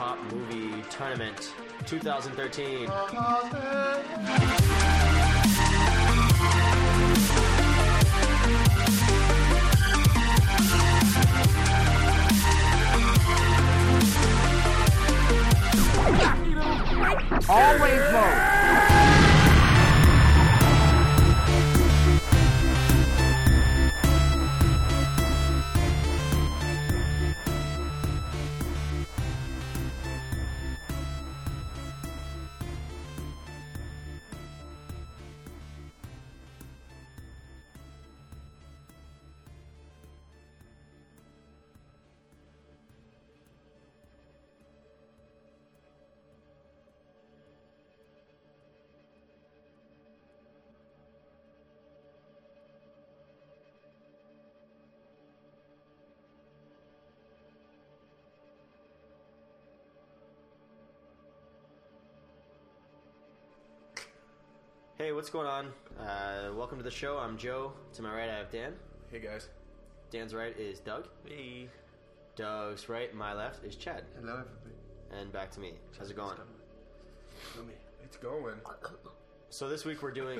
Top Movie Tournament 2013. Always vote. Hey, what's going on? Welcome to the show. I'm Joe. To my right, I have Dan. Hey guys. Dan's right is Doug. Hey. Doug's right, my left, is Chad. Hello, everybody. And back to me. How's it going? It's going. So this week we're doing...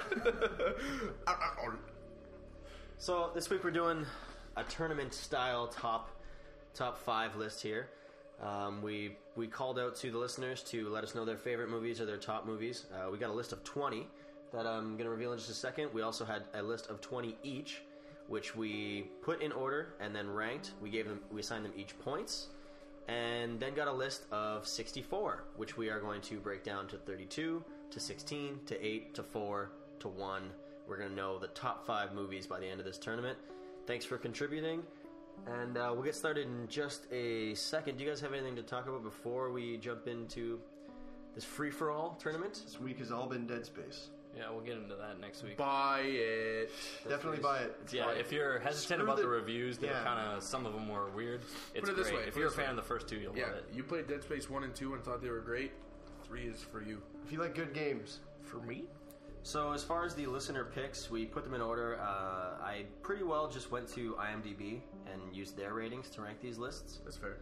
a tournament-style top 5 list here. We called out to the listeners to let us know their favorite movies or their top movies. We got a list of 20 that I'm going to reveal in just a second. We also had a list of 20 each, which we put in order and then ranked. We assigned them each points, and then got a list of 64, which we are going to break down to 32, to 16, to 8, to 4, to 1. We're going to know the top 5 movies by the end of this tournament. Thanks for contributing, and we'll get started in just a second. Do you guys have anything to talk about before we jump into this free-for-all tournament? This week has all been Dead Space. Yeah, we'll get into that next week. Buy it. Definitely buy it. It's Yeah, fine. if you're hesitant Screw about the the- reviews, they're yeah. kind of, some of them were weird. It's Put it this great. way, If put you're it a this fan way. of the first two, you'll Yeah, love it. you played Dead Space 1 and 2 and thought they were great. 3 is for you. If you like good games. For me? So as far as the listener picks, we put them in order. I pretty well just went to IMDb and used their ratings to rank these lists. That's fair.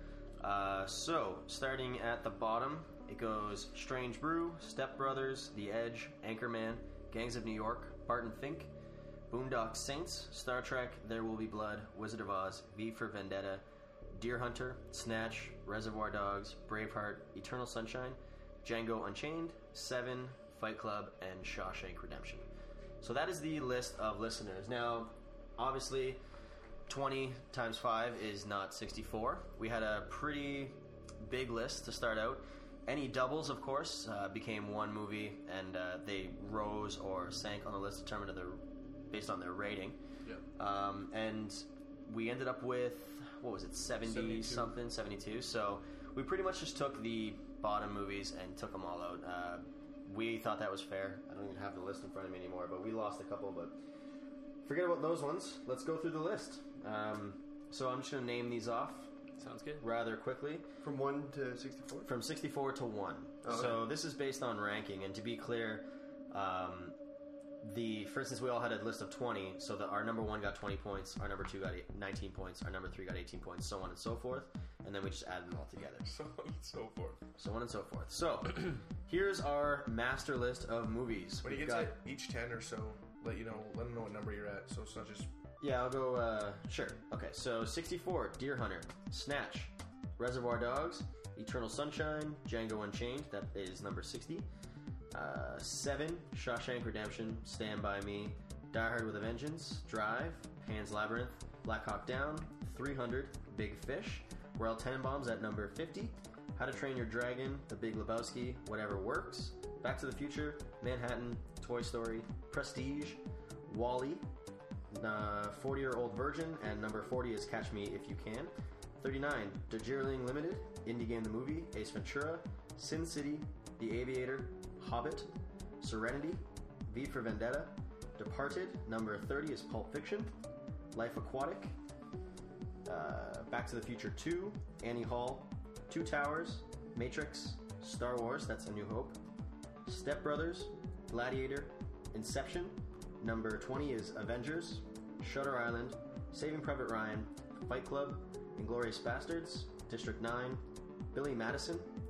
So, starting at the bottom, it goes Strange Brew, Step Brothers, The Edge, Anchorman, Gangs of New York, Barton Fink, Boondock Saints, Star Trek, There Will Be Blood, Wizard of Oz, V for Vendetta, Deer Hunter, Snatch, Reservoir Dogs, Braveheart, Eternal Sunshine, Django Unchained, Seven, Fight Club, and Shawshank Redemption. So that is the list of listeners. Now, obviously, 20 times 5 is not 64. We had a pretty big list to start out. Any doubles, of course, became one movie, and they rose or sank on the list determined based on their rating. Yeah. And we ended up with, what was it, 70-something, 72. So we pretty much just took the bottom movies and took them all out. We thought that was fair. I don't even have the list in front of me anymore, but we lost a couple, but forget about those ones. Let's go through the list. So I'm just going to name these off Sounds good. rather quickly. From 1 to 64? From 64 to 1. Oh, so okay. this is based on ranking, and to be clear, for instance, we all had a list of 20, so that our number 1 got 20 points, our number 2 got 19 points, our number 3 got 18 points, so on and so forth, and then we just added them all together. So on and so forth. So on and so forth. So, here's our master list of movies. When you We've get got- to each 10 or so, let them know what number you're at, so it's not just... Yeah, I'll go, sure. Okay, so 64, Deer Hunter, Snatch, Reservoir Dogs, Eternal Sunshine, Django Unchained, that is number 60. 7, Shawshank Redemption, Stand By Me, Die Hard with a Vengeance, Drive, Pan's Labyrinth, Black Hawk Down, 300, Big Fish, Royal Tenenbaums at number 50, How to Train Your Dragon, The Big Lebowski, Whatever Works, Back to the Future, Manhattan, Toy Story, Prestige, Wall-E, 40-Year-Old Virgin, and number 40 is Catch Me If You Can. 39, Darjeeling Limited, Indie Game the Movie, Ace Ventura, Sin City, The Aviator, Hobbit, Serenity, V for Vendetta, Departed, number 30 is Pulp Fiction, Life Aquatic, Back to the Future 2, Annie Hall, Two Towers, Matrix, Star Wars, that's A New Hope, Step Brothers, Gladiator, Inception, number 20 is Avengers, Shutter Island, Saving Private Ryan, Fight Club, Inglourious Bastards, District 9, Billy Madison,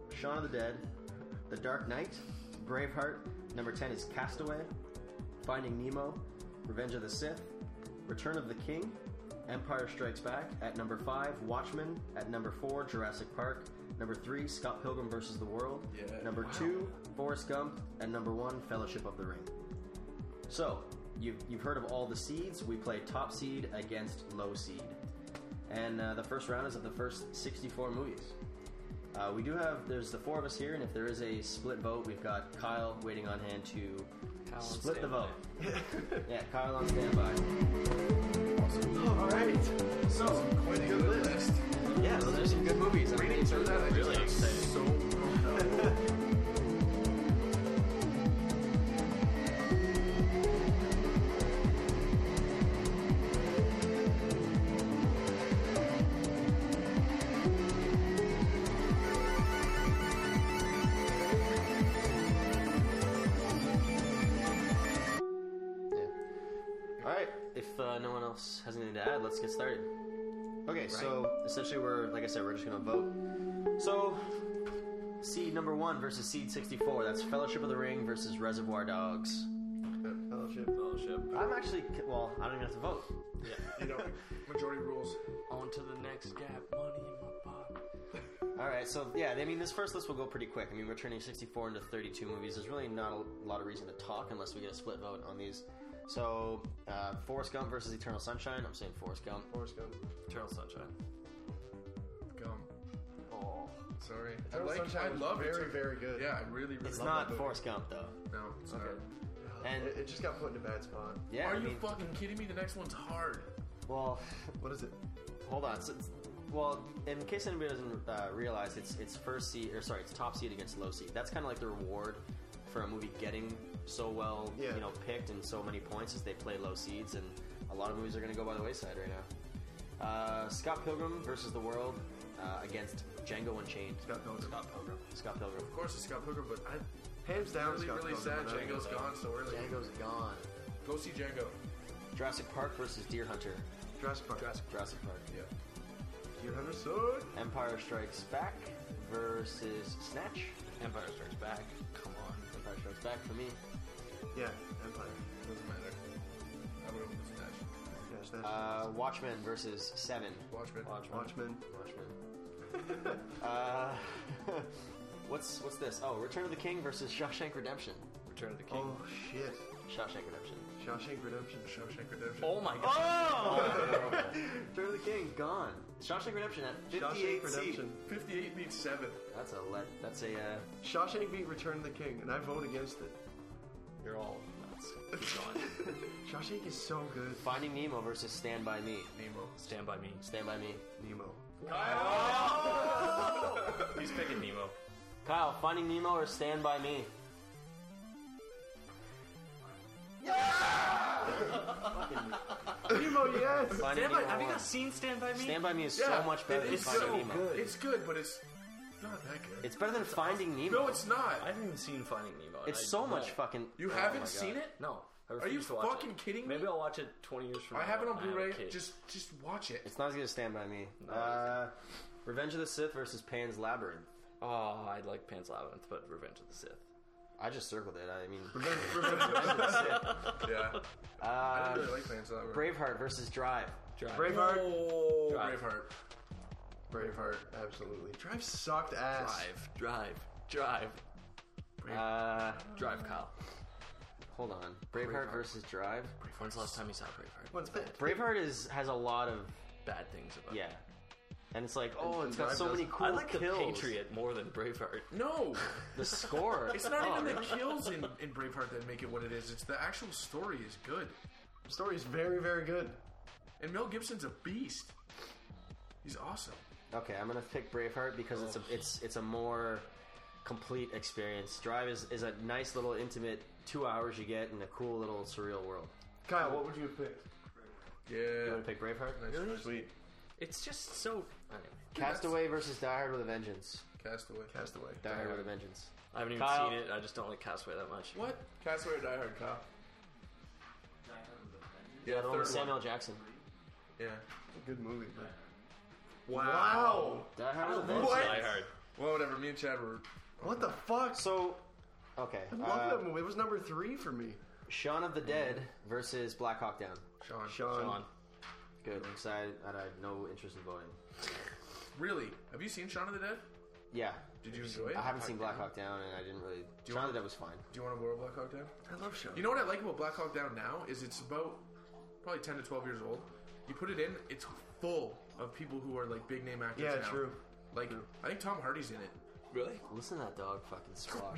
Shaun of the Dead, The Dark Knight, Braveheart. Number 10 is Castaway, Finding Nemo, Revenge of the Sith, Return of the King, Empire Strikes Back. At number 5, Watchmen. At number 4, Jurassic Park. Number 3, Scott Pilgrim vs. the World. Yeah. Number 2, Forrest Gump. And number 1, Fellowship of the Ring. So, you've heard of all the seeds. We play top seed against low seed. And the first round is of the first 64 movies. There's the 4 of us here, and if there is a split vote, we've got Kyle waiting on hand to Kyle on split the vote. standby. Yeah, Kyle on standby. All right. So, Quite a good list. yeah, those are some good movies. I'm Reading through that, I just Really got excited. so pumped up. All right. If no one else has anything to add, let's get started. Okay, so essentially like I said, we're just going to vote. So, seed number 1 versus seed 64. That's Fellowship of the Ring versus Reservoir Dogs. Fellowship. Fellowship. I'm actually, well, I don't even have to vote. Yeah. You know, majority rules. On to the next gap. Money in my pocket. All right, so yeah, I mean, this first list will go pretty quick. I mean, we're turning 64 into 32 movies. There's really not a lot of reason to talk unless we get a split vote on these. So, Forrest Gump versus Eternal Sunshine. I'm saying Forrest Gump. Forrest Gump. Eternal Sunshine. Gum. Oh, Sorry. Eternal Sunshine I was love it. very, very good. Yeah, I really, really it's love not that movie. Forrest Gump though. No, it's not. And It just got put in a bad spot. yeah, Are I you mean, fucking kidding me? The next one's hard. well, What is it? hold on. So well, in case anybody doesn't realize, it's first seed, or sorry, it's top seed against low seed. That's kind of like the reward for a movie getting so well, Yeah. picked and so many points, as they play low seeds, and a lot of movies are going to go by the wayside right now. Scott Pilgrim versus the World against Django Unchained. Scott Pilgrim. Scott Pilgrim. Of course, it's Scott Pilgrim, but I'm Hands down, really, Scott really sad Pilgrim. Django's gone so early. Django's gone. Go see Django. Jurassic Park versus Deer Hunter. Jurassic Park. Jurassic Park. Yeah. Deer Hunter Sword. Empire Strikes Back versus Snatch. Empire Strikes Back. Come on. Empire Strikes Back for me. Yeah, Empire. Doesn't matter. I would have put Snatch. Yeah, Snatch. Watchmen versus Seven. Watchmen. Watchmen. Watchmen. What's this? Oh, Return of the King versus Shawshank Redemption. Return of the King. Oh shit. Shawshank Redemption. Shawshank Redemption. Shawshank Redemption. Oh my god. Oh! Return of the King gone. Shawshank Redemption at 58 Shawshank seed. Redemption. 58 beats 7. That's a Shawshank beat Return of the King, and I vote against it. you're all nuts. Shawshank is so good. Finding Nemo versus Stand By Me. Nemo. Stand by me. Stand By Me. Nemo. He's picking Nemo. Kyle, Finding Nemo or Stand By Me? Nemo, yes! Finding Stand by, Nemo have you won. guys seen Stand by Me? Stand By Me is Yeah, so much better it than is Finding so Nemo. good. It's good, but it's not that good. It's better than Finding Nemo. No, it's not. I haven't even seen Finding Nemo. and It's I so know. much fucking. You oh my haven't God. seen it? No. I Are you refuse to watch fucking it. kidding me? Maybe I'll watch it 20 years from now. I have it on when have a Blu-ray. kid. Just watch it. It's not as good as Stand By Me. No, Revenge of the Sith versus Pan's Labyrinth. Oh, I like Pan's Labyrinth, but Revenge of the Sith. I just circled it. I mean, Revenge Revenge of the Sith. Yeah. I didn't really like Pan's Labyrinth. Braveheart versus Drive. Drive. Braveheart. Oh, Drive. Braveheart. Braveheart, absolutely. Drive sucked ass. Drive. Drive, Kyle. Hold on. Braveheart versus Drive. When's the last time you saw Braveheart? What's that? Braveheart has a lot of Bad things about it. yeah, and it's like oh, And it's got Drive so does- many cool I like kills. The Patriot more than Braveheart. No. The score. It's not Oh, even the really? kills in Braveheart that make it what it is. It's the actual story is good. The story is very, very good. And Mel Gibson's a beast. He's awesome. Okay, I'm gonna pick Braveheart because it's a more complete experience. Drive is a nice little intimate 2 hours you get in a cool little surreal world. Kyle, what would you have picked? You Yeah. want to pick Braveheart? Nice. Sweet. It's just so... Anyway, Castaway versus Die Hard with a Vengeance. Castaway. Castaway. Die Hard with a Vengeance. I haven't even Kyle. seen it. I just don't like Castaway that much. What? Castaway or Die Hard, Kyle? Yeah, the one third with Samuel one. Jackson. Yeah. It's a good movie, man. Wow. Die Hard with a I Vengeance. love Die Hard. Well, whatever. Me and Chad were. What the fuck? So, okay. I love that movie. It was number 3 for me. Shaun of the Dead versus Black Hawk Down. Sean. Good. Because I had no interest in voting. Really? Have you seen Shaun of the Dead? Yeah. Did you enjoy it? I haven't seen Black Hawk Down, and I didn't really. Shaun of the Dead was fine. Do you want to borrow Black Hawk Down? I love Sean. You know what I like about Black Hawk Down now is it's about probably 10 to 12 years old. You put it in, it's full of people who are like big name actors Yeah, now. true. Like, I think Tom Hardy's in it. Really? Listen to that dog fucking squash.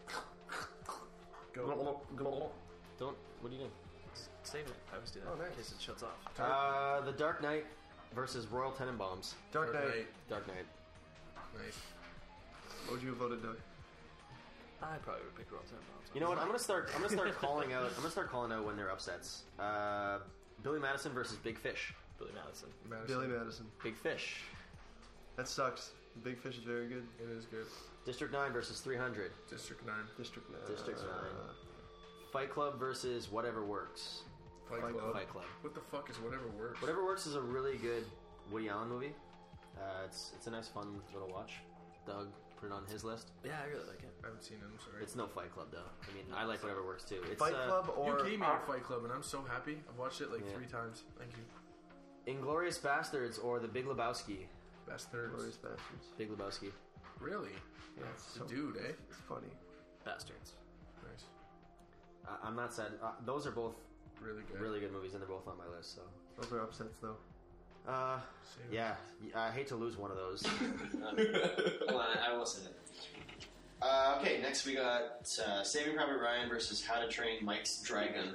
Go. Don't. What are you doing? Save it. I always do that Oh, nice. in case it shuts off. The Dark Knight versus Royal Tenenbaums. Dark Knight. Dark Knight. Nice. What would you have voted, Doug? I probably would pick Royal Tenenbaums. You know what? I'm gonna start calling out. I'm gonna start calling out when they're upsets. Billy Madison versus Big Fish. Billy Madison. Billy Madison. Big Fish. That sucks. Big Fish is very good. It is good. District 9 versus 300. District 9. District 9. District 9. Fight Club versus Whatever Works. Fight Club. Fight Club. What the fuck is Whatever Works? Whatever Works is a really good Woody Allen movie. It's a nice, fun little watch. Doug put it on his list. Yeah, I really like it. I haven't seen it, I'm sorry. It's no Fight Club though. I mean, I like Whatever Works too. It's Fight Club or... You gave me a Fight Club and I'm so happy. I've watched it like 3 times. Thank you. Inglorious Bastards or The Big Lebowski. Bastards. Glorious Bastards. Big Lebowski. Really? Yeah, it's The dude, eh? It's funny. Bastards. Nice. I'm not sad. Those are both Really good. really good movies, and they're both on my list. So, Those are upsets, though. Same. yeah, I hate to lose one of those. Hold on, I will say that. Okay, next we got Saving Private Ryan versus How to Train Mike's Dragon.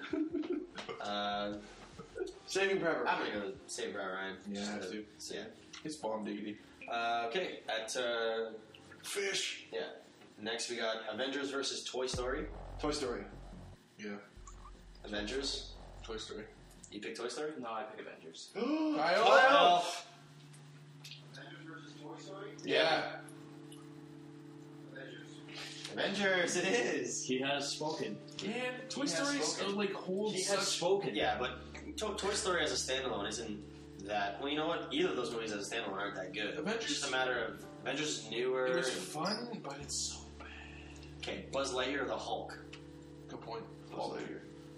Saving Private I'm gonna go with Saving Private Ryan. Yeah, I have to. So, yeah. It's bomb diggity. Okay, at Fish. yeah. Next we got Avengers versus Toy Story. Toy Story. Yeah. Avengers. Toy Story. You pick Toy Story? No, I pick Avengers. Kyle! Avengers versus Toy Story. Yeah. Avengers, it is. He has spoken. Yeah, Toy He has Story spoken. like holds He has such... spoken. Yeah, but Toy Story as a standalone isn't that. Well, you know what? Either of those movies as a standalone aren't that good. Avengers- It's just a matter of Avengers is newer. It was fun, but it's so bad. Okay, Buzz Lightyear or the Hulk? Good point. Buzz Lightyear.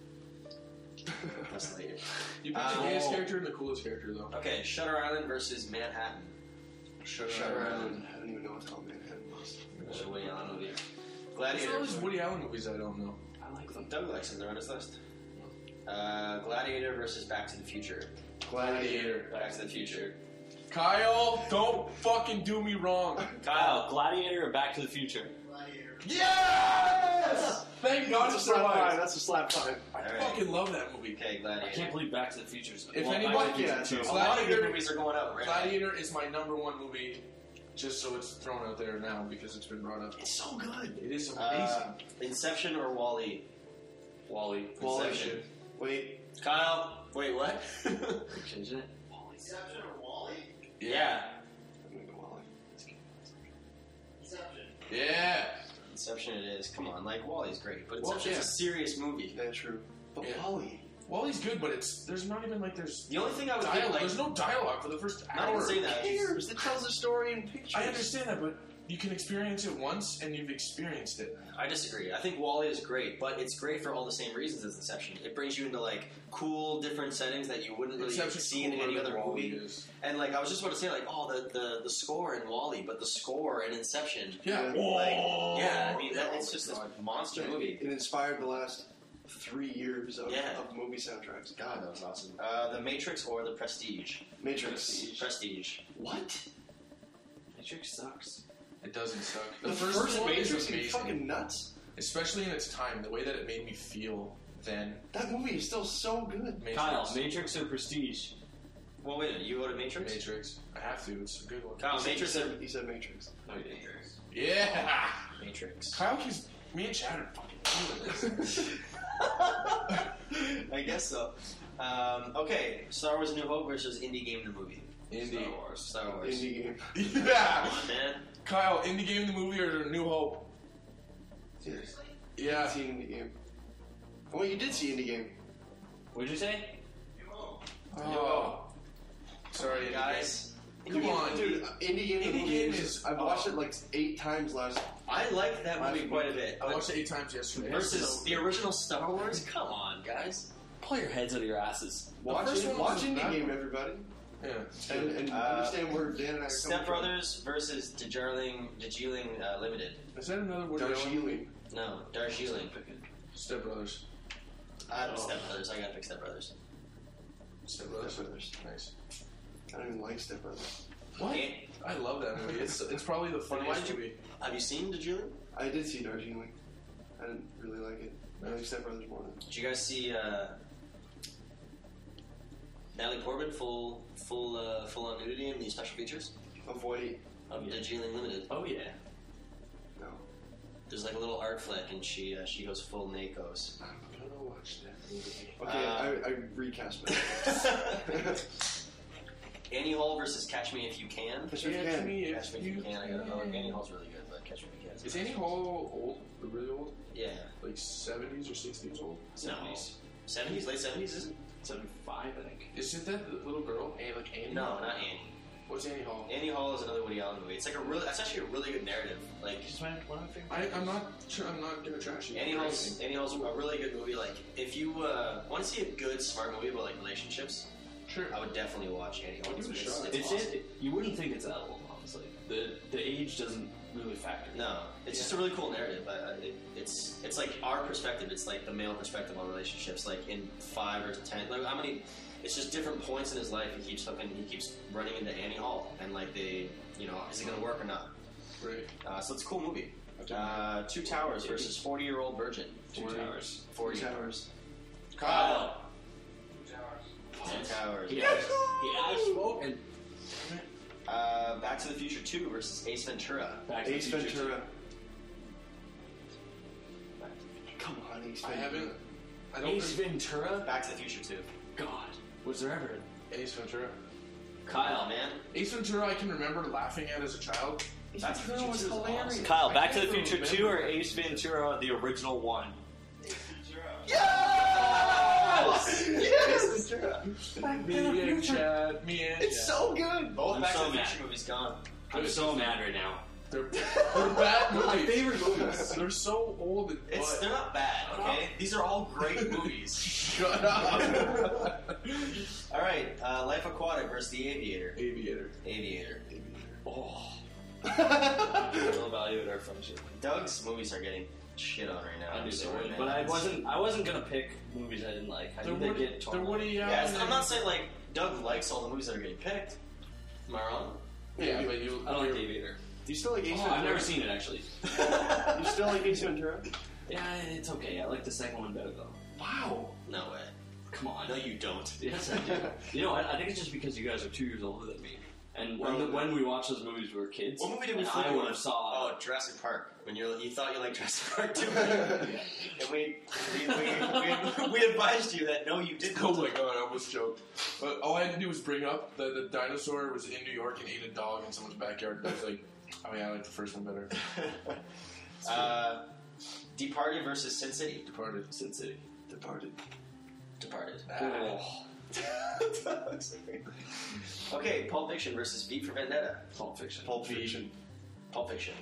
Buzz Lightyear. You picked the gayest character and the coolest character, though. Okay, Shutter Island versus Manhattan. Shutter Island. I don't even know what Tom Manhattan was. There's a Woody Allen movie. There's Gladiator. all these Woody Allen movies I don't know. I like them. Doug likes them. They're on his list. Gladiator versus Back to the Future. Gladiator. Back to the Future. Kyle, don't fucking do me wrong. Kyle, Gladiator or Back to the Future? Yes! Thank God That's a it's slap alive. fine. That's a slap fine. I All right. fucking love that movie. Okay, I Gladiator. can't believe Back to the Future's. If Back anybody- to the yeah, Future it's too. A lot of good Gladiator- movies are going out right now. Gladiator is my number 1 movie, just so it's thrown out there now because it's been brought up. It's so good. It is amazing. Inception or Wall-E? Wally. Inception. Wait. Kyle, wait, what? Change it. Inception or Wall-E? Yeah. I'm gonna go Wally. Inception. Yeah. Inception it is. Come on, like Wall-E's great, but Well, Inception's yeah. a serious movie. That's true. But Yeah. Wally. Wally's good, but there's not even like there's The only thing I would dialogue. think, like, There's no dialogue for the first not hour. even saying that. cares? It tells a story in pictures. I understand that, but you can experience it once and you've experienced it. I disagree. I think Wall-E is great, but it's great for all the same reasons as Inception. It brings you into like cool, different settings that you wouldn't really Inception's see in cooler any than other Wall-E movie. is. And like I was just about to say, like, oh, the score in Wall-E, but the score in Inception, Yeah. like, yeah, I mean, it's just this monster movie. It inspired the last 3 years of, Yeah. of movie soundtracks. God, that was awesome. The Matrix or the Prestige? Matrix. Prestige. What? Matrix sucks. It doesn't suck. The first one is Matrix is amazing, fucking nuts. especially in its time. The way that it made me feel then. That movie is still so good. Matrix. Kyle, Matrix or Prestige? Well, wait a minute. You voted Matrix? Matrix. I have to. It's a good one. Kyle, Matrix or He said Matrix. No, you didn't. Yeah. Matrix? Kyle keeps me and Chad are fucking doing this. I guess so. Okay, Star Wars: A New Hope versus Indie Game the movie. Indie. Star Wars. Indie game. Yeah. Come on, man. Kyle, Indie Game the movie or New Hope? Seriously. Yeah. You seen Indie game. Well, you did see Indie game. What'd you say? Oh. Sorry, Indie Guys, Come on, Dude, Indie Game, Indie Game is- I've watched it like 8 times last. I like that movie quite a bit. I watched it 8 times yesterday. Versus the original Star Wars? Come on, guys. Pull your heads out of your asses. Watch first one watch wasn't Indie bad. Game, everybody, Yeah. and understand where Dan and I are Step coming Brothers versus Darjeeling Limited. Is that another from. Woody Allen? Darjeeling. No, Darjeeling. Step Brothers. I don't Step Brothers. I gotta pick Step Brothers. Step Step Brothers. Brothers. Nice. I don't even like Step Brothers. What? And- I love that movie. It's probably the Why funniest did you- movie. Have you seen Darjeeling? I did see Darjeeling. I didn't really like it. I like Step Brothers more than. Did you guys see Natalie Portman full on nudity in the special features Avoid. of Darjeeling Limited? Oh yeah. No. There's like a little art flick, and she goes full Nakos. I'm gonna watch that movie. Okay, I recast my. Annie Hall versus Catch Me If You Can. Catch Me If You Catch Can. Me If Catch Me If You Can. I gotta know. Annie Hall's really good, but Catch Me If You Can. Is Annie Hall old? Really old? Yeah. Like 70s or 60s old? 70s. 70s? Late 70s, is it? 75, I think. Isn't that the little girl? Like Annie? No, not Annie. What's Annie Hall? Annie Hall is another Woody Allen movie. It's like that's actually a really good narrative. Like, She's one of my favorite. I'm not sure. I'm not gonna trash it. Annie Hall's a really good movie. Like, if you want to see a good, smart movie about like relationships, Sure. I would definitely watch Annie Hall. I'll give it a shot. It's It's awesome. you wouldn't think it's that old, honestly. The age doesn't really factor. No, it's just a really cool narrative. It's like our perspective. It's like the male perspective on relationships. Like in 5 or 10, like how many? It's just different points in his life. He keeps running into Annie Hall, and like is it gonna work or not? Right. So it's a cool movie. Two Towers versus 40-year-old virgin. Two Towers. 40 Towers. Kyle. Two Towers. Yeah, smoking. Back to the Future 2 versus Ace Ventura. Back to the Ace Future Ventura. Come on, Ace I Ventura. haven't. I don't Ace think Ventura? Back to the Future 2. God. Was there ever Ace Ventura. Kyle, man. Ace Ventura, I can remember laughing at as a child. Back to the Future 2 is hilarious. Kyle, I Back to the can't Future remember. 2 or Ace Ventura, the original one? Yes! Yes, Ventura. Me and Chad. It's so good. Both I'm Back so to the mad. Future movies gone. I'm so mad right now. They're bad movies. My favorite movies. They're so old and They're not bad, okay? These are all great movies. Shut up. All right, Life Aquatic versus The Aviator. Aviator. Aviator. Oh. I'll evaluate our friendship. Doug's movies are getting shit on right now. I knew I'm they sorry, would, man. but I wasn't gonna pick movies I didn't like. I They're knew they'd Woody, get they're torn. Woody Allen. Yeah, I'm not saying like Doug likes all the movies that are getting picked. Am I wrong? Yeah, but you. I don't like Aviator. Do you still like Ace Oh, Ventura? I've never seen it actually. You still like Ace Ventura? Yeah, it's okay. I like the second one better though. Wow. No way. Come on. No, you don't. Yes, I do. You know, I think it's just because you guys are 2 years older than me. And Well, when we watched those movies, we were kids. What movie did we and flip I you would on? have saw. Oh, Jurassic Park. When you thought you liked Jurassic Park too, and we advised you that no, you didn't. Oh my god, I almost choked. But all I had to do was bring up that the dinosaur was in New York and ate a dog in someone's backyard. And I was like, oh yeah, I like the first one better. Departed versus Sin City. Departed. Sin City. Departed. Departed. Oh, Okay, Pulp Fiction versus V for Vendetta. Pulp Fiction. Pulp Fiction. Pulp Fiction.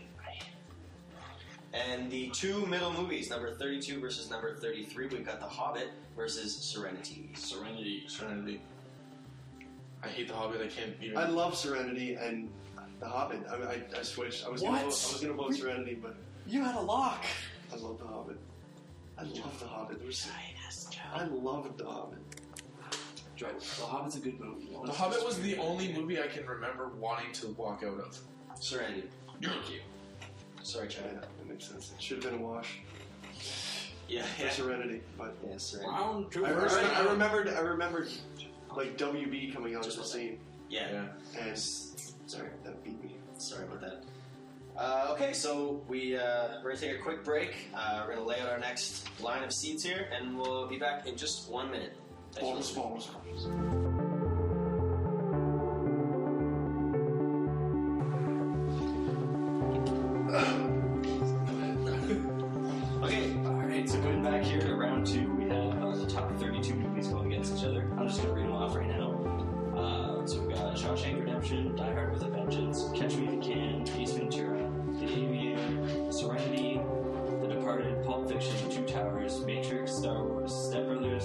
And the two middle movies, number 32 versus number 33, we've got The Hobbit versus Serenity. Serenity. Serenity. I hate The Hobbit. I can't even. I love Serenity and The Hobbit. I switched. I was gonna vote Serenity, but You had a lock. I love The Hobbit. I love The Hobbit. I love The Hobbit. The Hobbit's a good movie. The Hobbit was the only movie I can remember wanting to walk out of. Serenity. Thank you. Sorry, Yeah, Chad. that makes sense. It should have been a wash Yeah, for yeah. Serenity, but Yeah, Serenity. Round two. I remembered like WB coming onto the scene, Yeah. and sorry, that beat me. Sorry about that. Okay, so we're going to take a quick break. We're going to lay out our next line of seeds here, and we'll be back in just 1 minute. Thanks for Balls. Okay, Alright, so going back here to round two, we have the top 32 movies going against each other. I'm just going to read them off right now. So we got Shawshank Redemption, Die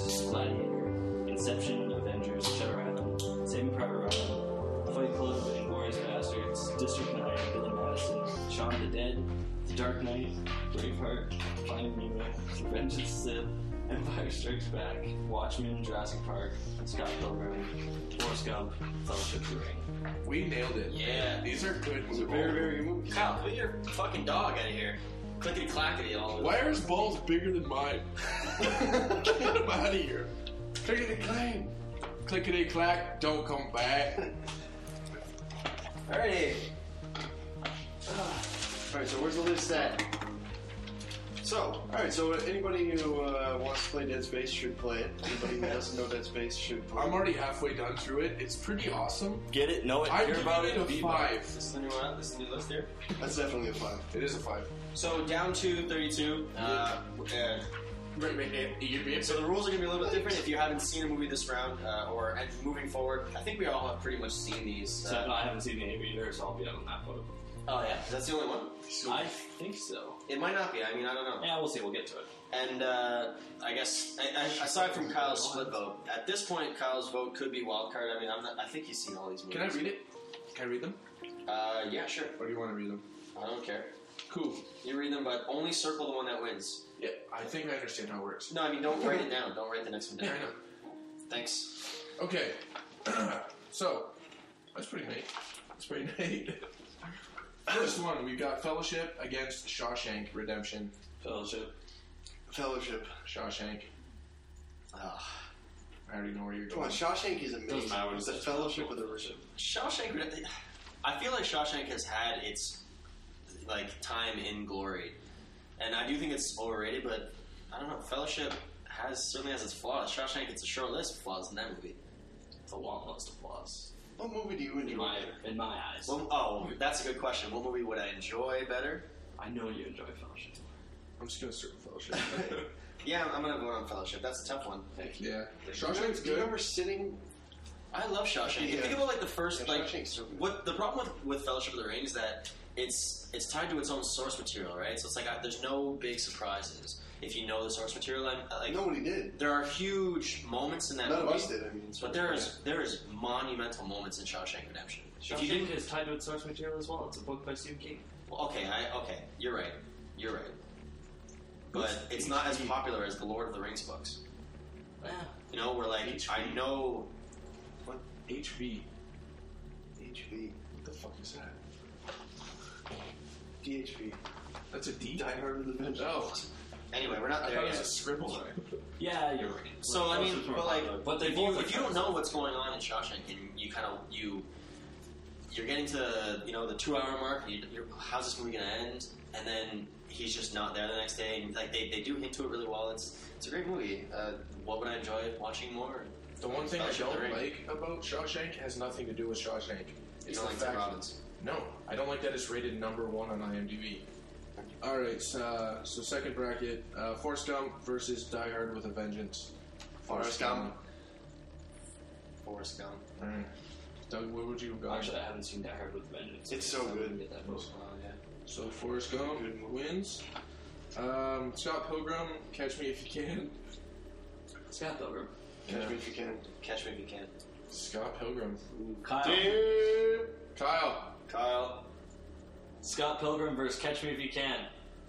Wars, Gladiator, Inception, Avengers, Shutter Island, Saving Private Ryan, Fight Club, Inglourious Bastards, District 9, Billy Madison, Shaun of the Dead, The Dark Knight, Braveheart, Finding Nemo, Revenge of the Sith, Empire Strikes Back, Watchmen, Jurassic Park, Scott Pilgrim, Forrest Gump, Fellowship of the Ring. We nailed it. Yeah. These are good movies. Very, very good movie. Kyle, put your fucking dog out of here. Clickety clackety all. Why are his balls bigger than mine? Get him out of here. Clickety clang. Clickety clack, don't come back. Alrighty. Alright, so where's the list at? So, alright, so anybody who wants to play Dead Space should play it. Anybody who doesn't know Dead Space should play it. I'm already halfway done through it. It's pretty awesome. Get it? Know it? I'm Hear giving about it a Be 5. This is the new one. This is the new list here. That's definitely a 5. It is a 5. So down to 32. So the rules are going to be a little bit different if you haven't seen a movie this round, and moving forward. I think we all have pretty much seen these. So I haven't seen the A either, so I'll be on that vote. Oh yeah, that's the only one. I think so. It might not be. I mean, I don't know. Yeah, we'll see. We'll get to it. And I guess aside from Kyle's split vote, at this point, Kyle's vote could be wild card. I mean, I think he's seen all these movies. Can I read it? Can I read them? Yeah, sure. Or do you want to read them? I don't care. Cool. You read them, but only circle the one that wins. Yeah, I think I understand how it works. No, I mean, don't write it down. Don't write the next one down. Yeah, I know. Thanks. Okay. So, that's pretty neat. That's pretty neat. First one, we've got Fellowship against Shawshank Redemption. Fellowship. Shawshank. Ugh. I already know where you're Come on, going. Shawshank is amazing. Doesn't matter what It's it a says. Fellowship with a Redemption. Shawshank. I feel like Shawshank has had its time in glory, and I do think it's overrated. But I don't know. Fellowship certainly has its flaws. Shawshank, it's a short list of flaws in that movie. It's a long list of flaws. What movie do you enjoy? In my eyes. Well, that's a good question. What movie would I enjoy better? I know you enjoy Fellowship. I'm just going to circle Fellowship. Yeah, I'm gonna vote on Fellowship. That's a tough one. Thank you. Yeah. Do Shawshank's you good. remember sitting? I love Shawshank. Yeah. Think about the first Yeah, Shawshank's so good. what the problem with Fellowship of the Ring is that it's tied to its own source material, right? So it's like there's no big surprises if you know the source material. Nobody did. There are huge moments in that None of movie, us did. I mean, but there is monumental moments in Shawshank Redemption. If you Shawshank didn't, is tied to its source material as well. It's a book by Stephen King. well, okay, you're right. But it's not as popular as the Lord of the Rings books. Yeah. You know, where I know. What? HV. HV. What the fuck is that? DHV. That's a D? Die Hard with a Vengeance. Oh. Anyway, we're not I there thought it yet. was a scribble. Yeah, you're right. So I mean, Fellowship's more but popular. But they if both you are don't know what's going on in Shawshank, and you're getting to the 2 hour mark, and you're, how's this movie gonna end? And then he's just not there the next day, and they do hint to it really well. It's a great movie. What would I enjoy watching more? The one thing I Fellowship of the don't Ring. like about Shawshank has nothing to do with Shawshank. You It's don't the like Tim fact- Robbins? No, I don't like that it's rated number 1 on IMDb. Alright, so second bracket, Forrest Gump versus Die Hard with a Vengeance. Forrest Gump. Forrest Gump. Alright. Doug, where would you go? Actually, I haven't seen Die Hard with Vengeance. It's so I'm good. gonna Get that vote. Yeah. So Forrest Gump Good movie. wins. Scott Pilgrim, Catch Me If You Can. Scott Pilgrim. Catch Me If You Can. Catch Me If You Can. Scott Pilgrim. Kyle. Kyle. Kyle. Scott Pilgrim versus Catch Me If You Can.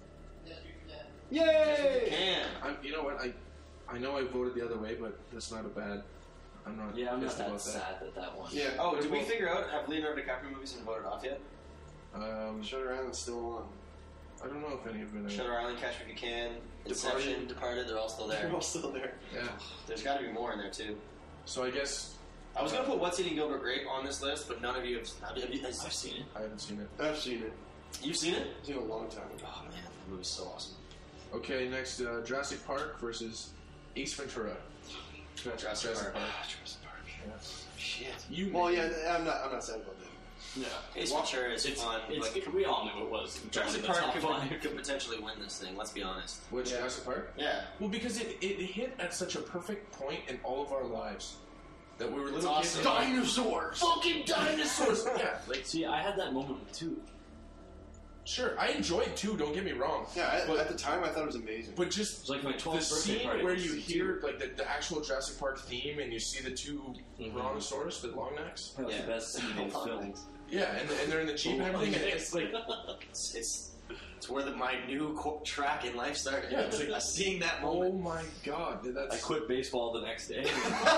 Yay! Can. You know what? I know I voted the other way, but that's not a bad. I'm not Yeah, I'm not pissed that about sad that one. Yeah. Oh, did we figure out have Leonardo DiCaprio movies been voted off yet? that. Shutter Island's still on. I don't know if any have been. Shutter Island, Catch Me If You Can, Inception, Departed, they're all still there. They're all still there. Yeah. There's got to be more in there too. So I guess I was gonna put What's Eating Gilbert Grape on this list, but none of you have you I've seen it. I haven't seen it. I've seen it. You've seen it? I've seen it a long time ago. Oh man, that movie's so awesome. Okay, next Jurassic Park versus Ace Ventura. Jurassic Park. Jurassic Park. Yeah. Shit. You. Well, yeah, I'm not sad about that. Yeah. Ace Ventura is It's, fun. it's, Like, we all knew it was. Jurassic the Park top five. could potentially win this thing. Let's be honest. Which Yeah. Jurassic Park? Yeah. Well, because it hit at such a perfect point in all of our lives that we were It's little awesome. kids. Dinosaurs! Fucking dinosaurs! Yeah, like See, I had that moment with 2. Sure, I enjoyed 2. Don't get me wrong. Yeah, but, at the time I thought it was amazing. But just It's like my 12th the birthday scene party where was you the hear like the actual Jurassic Park theme and you see the 2 brontosaurus, the long necks. That was the best scene in the film. Yeah, and they're in the Jeep and everything. And it's like It's where my new track in life started. Yeah, it's like- seeing that oh moment. my god, dude, that's I quit baseball the next day.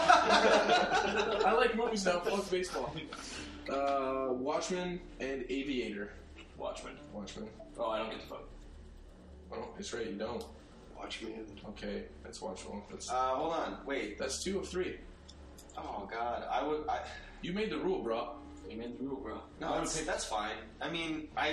I like movies now. Fuck baseball. Watchmen and Aviator. Watchmen. Watchmen. Oh, I don't get the vote. Oh, it's right. You don't. Watch me. Okay, that's Watchmen. Hold on, wait. That's 2 of 3. Oh God, You made the rule, bro. You made the rule, bro. No, that's fine. I mean, I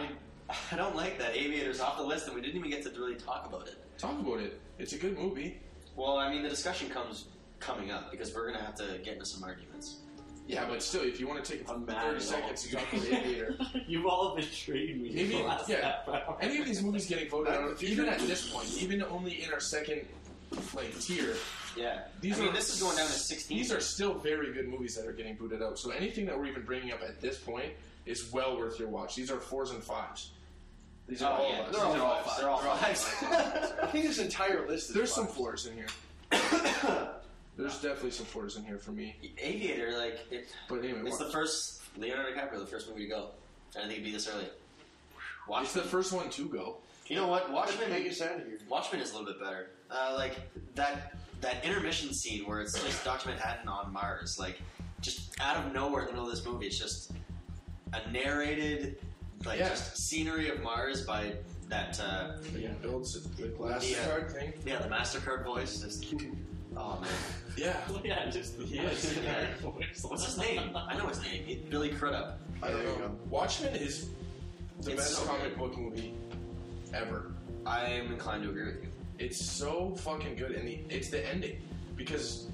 don't like that Aviator's off the list, and we didn't even get to really talk about it. Talk about it. It's a good movie. Well, I mean, the discussion coming up because we're gonna have to get into some arguments. Yeah, but still, if you want to take I'm mad 30 at seconds to all. talk about Aviator, You've all betrayed me. Maybe- the last yeah. half hour. any of these movies getting voted on, even at this point, even only in our second tier, Yeah, These I mean, are- this is going down to 16. these are still very good movies that are getting booted out. So anything that we're even bringing up at this point is well worth your watch. These are 4s and 5s. These are all yeah. fives. They're all These are fives. They're all fives. I think this entire list is There's some fives. 4s in here. There's definitely some 4s in here for me. Aviator, But anyway, it's the first Leonardo DiCaprio, the first movie to go. I didn't think it'd be this early. it's the first one to go. You know what? Watchmen make us out of here. Watchmen is a little bit better. Like that intermission scene where it's just Dr. Manhattan on Mars, like just out of nowhere in the middle of this movie, it's just a narrated, just scenery of Mars by that. Yeah, builds the glass Yeah. card thing. Yeah, the Mastercard voice. Just oh man, Yeah. Yeah, just the Yes. what's his name? I know his name. Billy Crudup. I don't There you know. go. Watchmen is the It's best so comic good. book movie ever. I am inclined to agree with you. It's so fucking good, and it's the ending because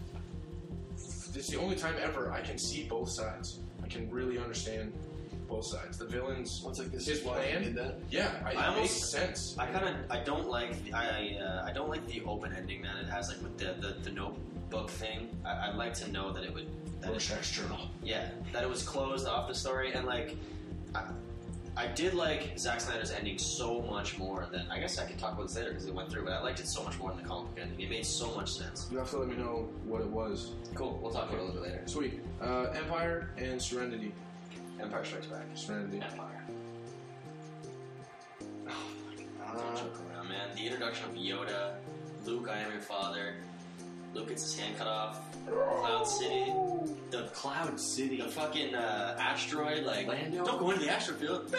it's the only time ever I can see both sides. I can really understand both sides. The villains, It's like this his is why I plan. did that. Yeah, I it almost- makes sense. I don't like the open ending that it has, like with the notebook thing. I'd like to know that it would that Rorschach's journal. yeah, that it was closed off the story, and like I did like Zack Snyder's ending so much more than I guess I could talk about this later because it went through, but I liked it so much more than the comic book ending. It made so much sense. You have to let me know what it was. Cool, we'll talk about it a little bit later. Sweet. Empire and Serenity. Empire Strikes Back. Serenity. Empire. Don't joke around, man. The introduction of Yoda, Luke, I am your father. Luke gets his hand cut off. Cloud City. The Cloud City. The fucking asteroid, like Lando? don't go into the asteroid field.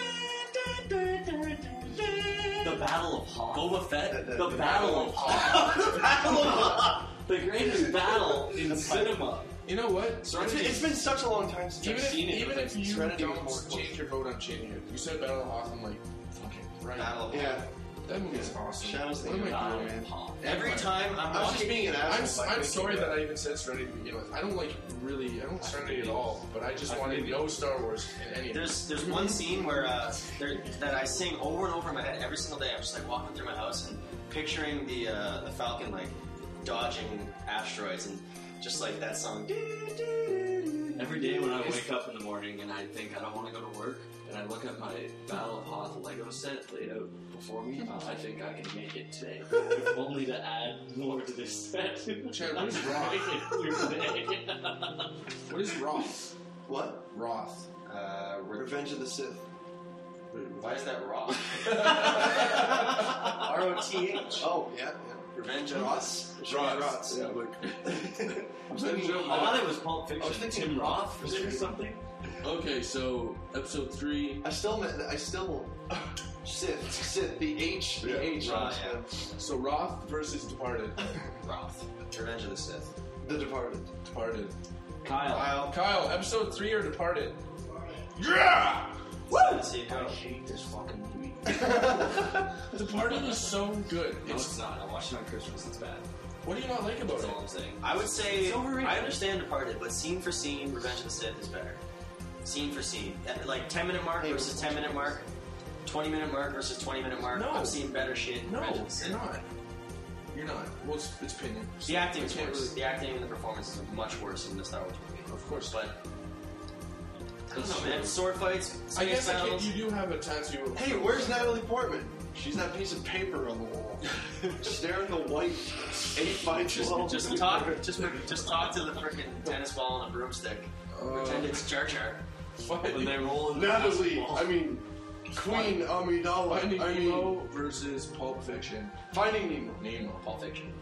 The Battle of Hoth. Boba Fett. The Battle of Hoth. The Battle of Hoth. The greatest battle in cinema. You know what? It's been such a long time since Even I've seen it. even but if you Serenity was don't more close. change your vote on changing it, you said Battle of Hoth, I'm like, fucking right. Battle of Yeah. That movie is awesome. Shadows What am I Battle doing, of man? Hoth. Every time I'm I was just watching, being an asshole. I'm sorry that I even said Serenity to begin with. I don't like I don't Serenity at all, but I just wanted no Star Wars in any of it. there's one scene where that I sing over and over in my head every single day. I'm just like walking through my house and picturing the Falcon like dodging asteroids and just like that song. Every day when I wake up in the morning and I think I don't want to go to work, and I look at my Battle of Hoth Lego set laid out before me, I think I can make it today. If only to add more to this set. Chad, what is I can Roth? make it through today. What is Roth? What? Roth. Revenge of the Sith. Why is that wrong? ROTH. Oh, yeah. Revenge of Ross. Roth. Yeah, like. I thought it was Pulp Fiction. I was thinking Tim Roth Roth. or something. Okay, so episode 3. I still, Sith, the H, Yeah. Roth, yeah. So Roth versus Departed. Roth. Revenge of the Sith. The Departed. Departed. Kyle. Kyle, episode 3 or Departed? Yeah! Woo! See, I hate this fucking movie. Departed is so good. No, It's it's not. I watched it on Christmas. It's bad. what do you not like about That's it? all I'm saying. I would say It's overrated. I understand Departed, but scene for scene, Revenge of the Sith is better. Scene for scene, like 10-minute mark versus 10-minute mark, 20-minute mark versus 20-minute mark. No. I'm seeing better shit in No, Revenge of the Sith. you're not. You're not. Well, it's opinion. The acting is I can't worse. really- The acting and the performance is much worse in the Star Wars movie. Of course. But I don't know, man. Sword fights, I guess space battles. you do have a tattoo. Of Hey, where's Natalie Portman? She's that piece of paper on the wall. Stare at the white 8x12. Just talk to the freaking tennis ball on a broomstick. Pretend it's Jar Jar. When they roll in the Natalie, basketball. I mean, Queen Amidala. Finding I Nemo mean, versus Pulp Fiction. Finding Nemo. Nemo. Pulp Fiction.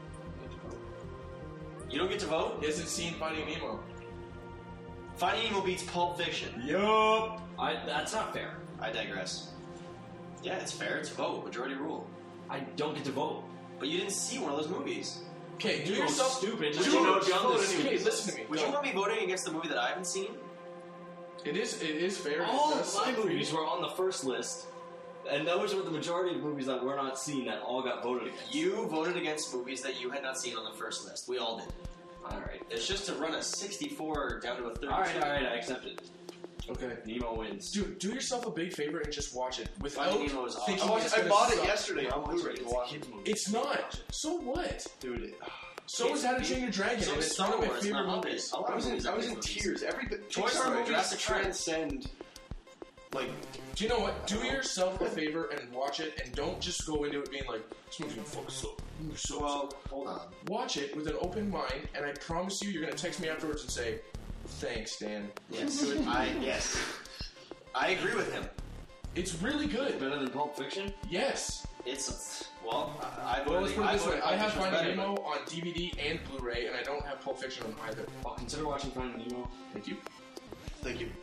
You don't get to vote? He hasn't seen Finding Nemo. Finding Nemo beats Pulp Fiction. Yup. That's not fair. I digress. Yeah, it's fair. It's a vote. Majority rule. I don't get to vote. But you didn't see one of those movies. Okay, do You're yourself stupid. Would You you know vote John this anyway? stupid. Listen to me. Would you want me voting against the movie that I haven't seen? It is fair. All It of does my suck for movies you. were on the first list, and those were the majority of movies that were not seen that all got voted against. You voted against movies that you had not seen on the first list. We all did. Alright. It's just to run a 64 down to a 32. Alright, I accept it. Okay. Nemo wins. Dude, do yourself a big favor and just watch it without Finding Nemo is awesome. thinking I, it's I gonna bought it suck. yesterday on Blu-ray to It's a watch. kid's movie. It's not. So what? Dude, So is How to Train Your Dragon, So and is it's Star one of my Wars, favorite not all of movies. it. A lot I of was movies in are big tears. movies. Every Toy Pixar Story, movies Jurassic Park. transcend. Like, Do you know what? Do yourself a favor and watch it, and don't just go into it being like, this movie's gonna fuck us up. So Well, hold on. watch it with an open mind, and I promise you, you're gonna text me afterwards and say, "Thanks, Dan." Yes. Yes. I agree with him. It's really good. Better than Pulp Fiction? Yes. It's, well, I Well, let's put it this way: I have Pulp Finding Fiction was Nemo on DVD and Blu-ray, and I don't have Pulp Fiction on either. Oh, consider watching Finding Nemo. Thank you. thank you.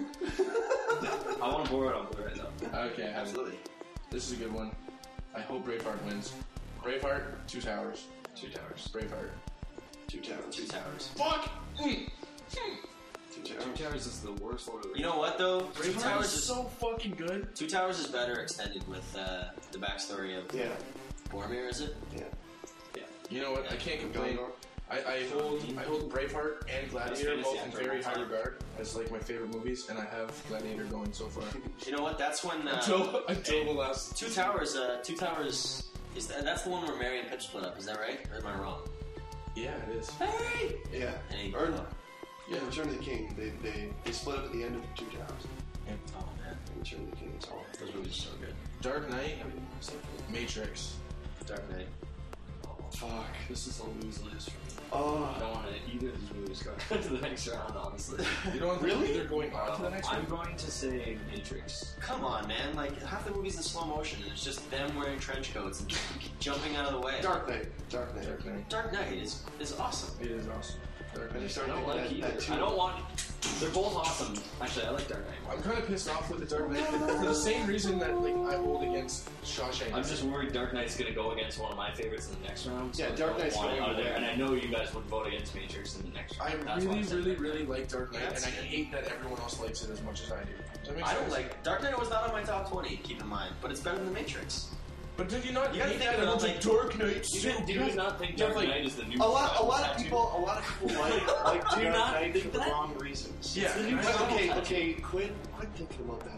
I want to borrow it on Blu-ray though. Okay, I have it. Absolutely. This is a good one. I hope Braveheart wins. Braveheart, Two Towers. Two Towers. Braveheart. Two Towers. Two Towers. Fuck! Two Two Towers. Towers is the worst Lord of the You know what, though? Two Braveheart Towers is is so fucking good. Two Towers is better extended with the backstory of Yeah. Boromir, is it? Yeah. You know what? I can't complain. I hold Braveheart and Gladiator That's both in fantasy very after high all time. regard as like my favorite movies, and I have Gladiator going so far. You know what? That's when until the last. Two Towers. Two Towers is that's the one where Mary and Pip split up. Is that right? Or am I wrong? Yeah, it is. Hey! Yeah. And he, Or, Yeah. yeah, Return of the King. They split up at the end of Two Towers. oh man, Return of the King. It's all. those movies are so good. Dark Knight, Matrix. Dark Knight. Fuck. This is a lose lose for me. I Oh. don't want either of these movies going to the next round, honestly. You don't Really? think they're going on to the next I'm one? going to say Matrix. Come on, man! Like half the movies in slow motion, and it's just them wearing trench coats and jumping out of the way. Dark Knight. Dark Knight. Dark Knight. Dark Knight is awesome. It is awesome. Dark I Knight. just I started don't thinking like that either. I don't want. They're both awesome. Actually, I like Dark Knight. I'm kind of pissed off with the Dark Knight for the same reason that like I hold against Shawshank. I'm just worried Dark Knight's going to go against one of my favorites in the next round. So Yeah, I Dark don't Knight's want it going out of there, away. and I know you guys would vote against Matrix in the next I round. That's why really, said really, Dark Knight. really like Dark Knight, That's and I good. hate that everyone else likes it as much as I do. Does that make I sense? don't like Dark Knight was not on my top 20. Keep in mind, but it's better than The Matrix. But did you not You gotta hate think that about everyone's it, like like- Dark Knight? Do you guys not think Yeah, Dark like, Knight is the new A lot of tattoo? people like Do you Dark not Knight think for the that? wrong reasons. Yeah. the new I- tattoo. Okay, quit thinking about that.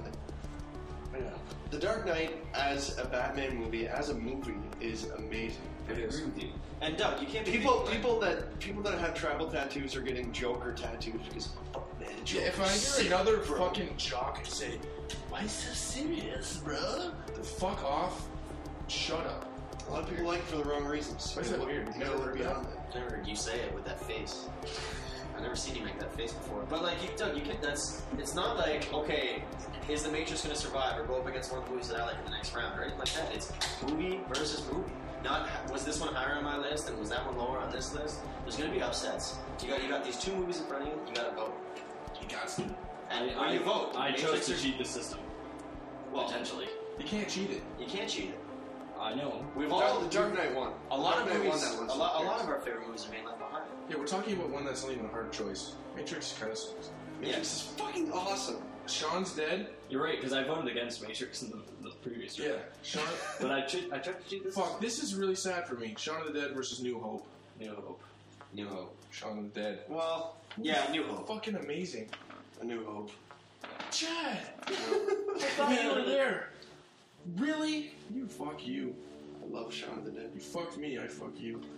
The Dark Knight as a Batman movie, as a movie, is amazing. I agree with you. And Doug, you can't be People thinking, like, people that have tribal tattoos are getting Joker tattoos because man, Yeah, Joker's if I sick, hear another bro. fucking jock say, "Why so serious, bro?" Fuck off. Shut up. A lot of people like it for the wrong reasons. Why is that weird? You gotta look beyond that. I never heard you say it with that face. I've never seen you make that face before. But like, Doug, you can. It's not like okay, is the Matrix going to survive or go up against one of the movies that I like in the next round or anything like that? It's movie versus movie. Not was this one higher on my list and was that one lower on this list? There's going to be upsets. You got these two movies in front of you. You got to vote. You got to. And when you vote, I chose Matrix to or- cheat the system. Well, Potentially. You can't cheat it. You can't cheat it. I know. We've The all Dark, the Dark Knight won. a lot Dark of Knight movies. won that one. A so lot who cares? of our favorite movies are being left behind. Yeah, we're talking about one that's not even a hard choice. Matrix kind of sucks. Matrix is fucking awesome. Sean's dead. You're right, because I voted against Matrix in the previous Yeah. round. Sean. But I tried to cheat this. Fuck, this is really sad for me. Shaun of the Dead versus New Hope. New Hope. New Hope. Shaun of the Dead. Well, Yeah, New Hope. Fucking amazing. A New Hope. Chad! I thought you were there. Really? You fuck you. I love Shaun of the Dead. You fucked me, I fuck you.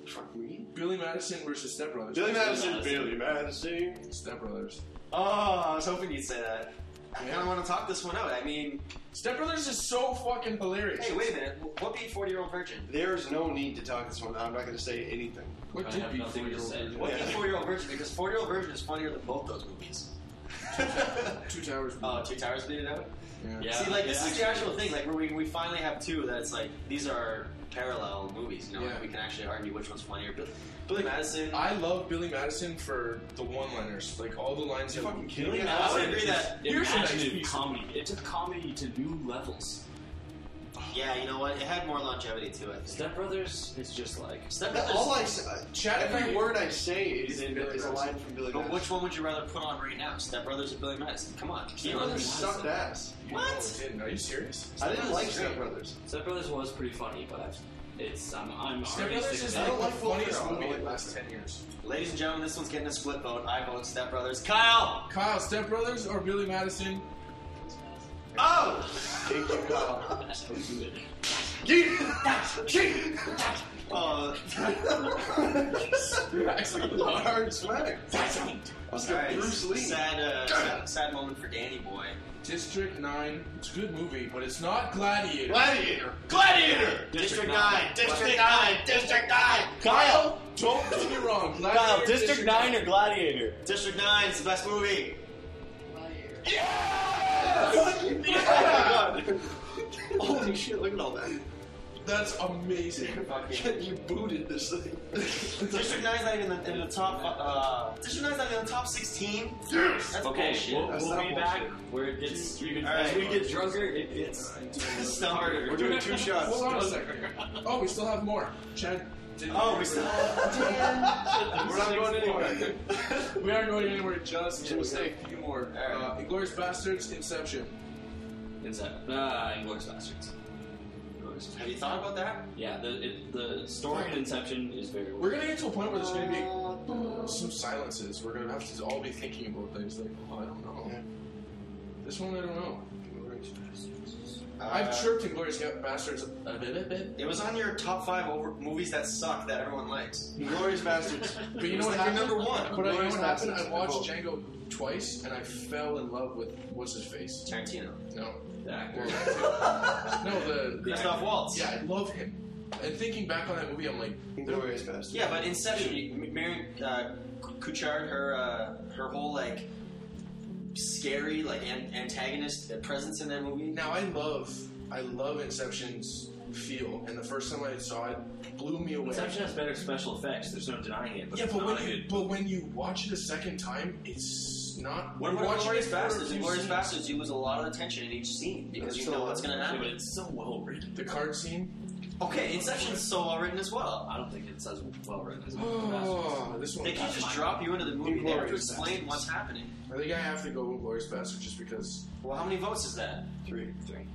Fuck me. Billy Madison versus Step Brothers. Billy Madison. Step Brothers. Oh, I was hoping you'd say that. I kind of want to talk this one out. I mean, Step Brothers is so fucking hilarious. hey, wait a minute. What beat 40-Year-Old Virgin? There's no need to talk this one. I'm not going to say anything. What I did have beat nothing to 40-Year-Old say. Virgin? What Yeah. beat 40-Year-Old Virgin? Because 40-Year-Old Virgin is funnier than both those movies. Two Towers. Oh, Two Towers beat it out? Yeah. Yeah. See, like, this it is the actually actual thing. Like, where we finally have two that's like, these are parallel movies, you know? Yeah. Like, we can actually argue which one's funnier. Billy Madison. I love Billy Madison for the one-liners, like all the lines. You that- fucking kidding Billy me? I would Madison agree is that- here's a nice imaginative piece. comedy. It took comedy to new levels. Yeah, you know what? It had more longevity to it. Step Brothers is just like Step That- Brothers. all I say, Chad, every every- word I say is Billy a Madison. line from Billy But Madison. which one would you rather put on right now? Step Brothers or Billy Madison? Come on. Step Brothers sucked ass. You What? know it didn't. Are you serious? I didn't like Brothers is Step great. Brothers. Step Brothers was pretty funny, but it's I'm Step already Brothers sick is of I like don't the like Full funniest Throttle. movie I in the don't last 10 years. Ladies and gentlemen, this one's getting a split vote. I vote Step Brothers. Kyle! Kyle, Step Brothers or Billy Madison? Oh! Thank you, Kyle. Oh. You're actually Hard smack. Let's go Alright, Bruce Lee. sad moment for Danny Boy. District 9. It's a good movie, but it's not Gladiator. Gladiator. Gladiator! District 9! District 9! District 9! Kyle! Don't get me wrong. Kyle, Gladiator, District 9 or Gladiator? District 9 is the best movie. Holy shit, look at all that. That's amazing. You booted this thing. District 9's not even in the top. District 9's not even in the top 16. That's Okay, bullshit. That's we'll not be back bullshit. where it gets even Alright. as we get drunker. It gets It's not harder. We're doing 2 shots. Hold on a second. Oh, we still have more. Chad. didn't- Oh, we still. We're not going anywhere. We aren't going anywhere just It's a yet. We mistake. got a few more. Alright. Inglourious Bastards, Inception. Inglourious Bastards. Have you thought about that? Yeah, the story in Inception is very We're gonna get to a point where there's gonna be some silences. We're gonna have to all be thinking about things like, oh, I don't know. Yeah. This one, I don't know. I've chirped Inglourious Bastards a bit. It was on your top 5 movies that suck that everyone likes. Glorious Bastards. But you know It's what like happened? your number one. But you know Inglourious what happened? Bastards. I watched Django twice, and I fell in love with what's his face. Tarantino. No, the actor. no, the Christoph Waltz. yeah, I love him. And thinking back on that movie, I'm like, Glorious Bastards. Yeah, but Inception, Marion Cotillard, her whole like scary like antagonist presence in that movie. now I love Inception's feel, and the first time I saw it blew me away. Inception has better special effects. There's no denying it. But Yeah, it's but not when a you good. when you watch it a second time, it's not. What you're about watching Inglourious it for Bastards? a few Inglourious scenes. Bastards, you lose a lot of the tension in each scene because you know what's going to Yeah, but happen. it's so well written. The card scene. Okay, Inception's so well written as well. I don't think it's as well written as Inglourious Bastards. Oh, this one. They can just drop you into the movie. They have to explain Bastards. what's happening. I think I have to go Inglourious Bastards just because. Well, how many votes is that? 3.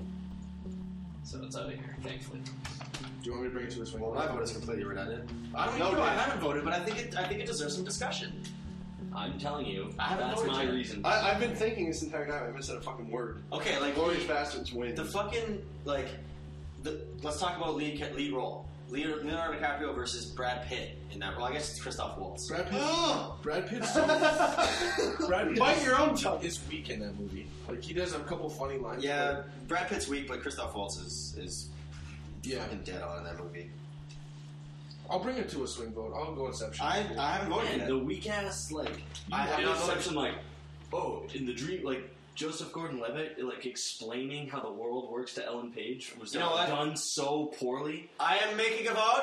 So it's out of here, thankfully. Do you want me to bring it to this one? Well, my vote is completely redundant. I don't No, even know. I Dan. haven't voted, but I think it deserves some discussion. I'm telling you, I haven't that's voted my yet. reason. I've been thinking this entire time. I haven't said a fucking word. Okay, like Glorious Bastards wins. the fucking like. Let's talk about lead role. Leonardo DiCaprio versus Brad Pitt in that role. I guess it's Christoph Waltz. Brad Pitt. Oh! Brad Pitt's. Brad Pitt Bite your own tongue. is weak in that movie. Like he does a couple funny lines. Yeah, Brad Pitt's weak, but Christoph Waltz is but yeah. fucking dead on in that movie. I'll bring it to a swing vote. I'll go Inception. I haven't voted Man, yet. the weak ass like I have in not voted. Inception, like in the dream, like Joseph Gordon-Levitt, like explaining how the world works to Ellen Page was You know what? done so poorly. I am making a vote.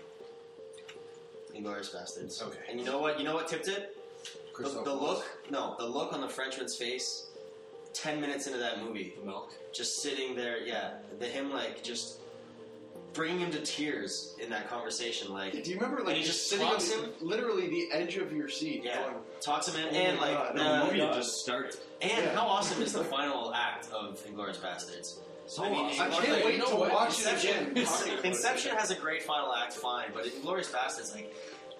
Inglourious Bastards. Okay. And you know what? You know what tipped it? Christoph The Waltz. look on the Frenchman's face. 10 minutes into that movie, The milk. just sitting there. Yeah, him like just bringing him to tears in that conversation. Like, Do you remember, And like, he just just sitting on talks him? literally the edge of your seat? yeah, Going, talks him in, Oh and my like God. The the movie God. just started. and Yeah. how awesome is the final act of Inglourious Bastards? So I mean, awesome. I Like, can't wait you know to what? watch it Inception, again. Inception has a great final act, fine, but Inglourious Bastards, like,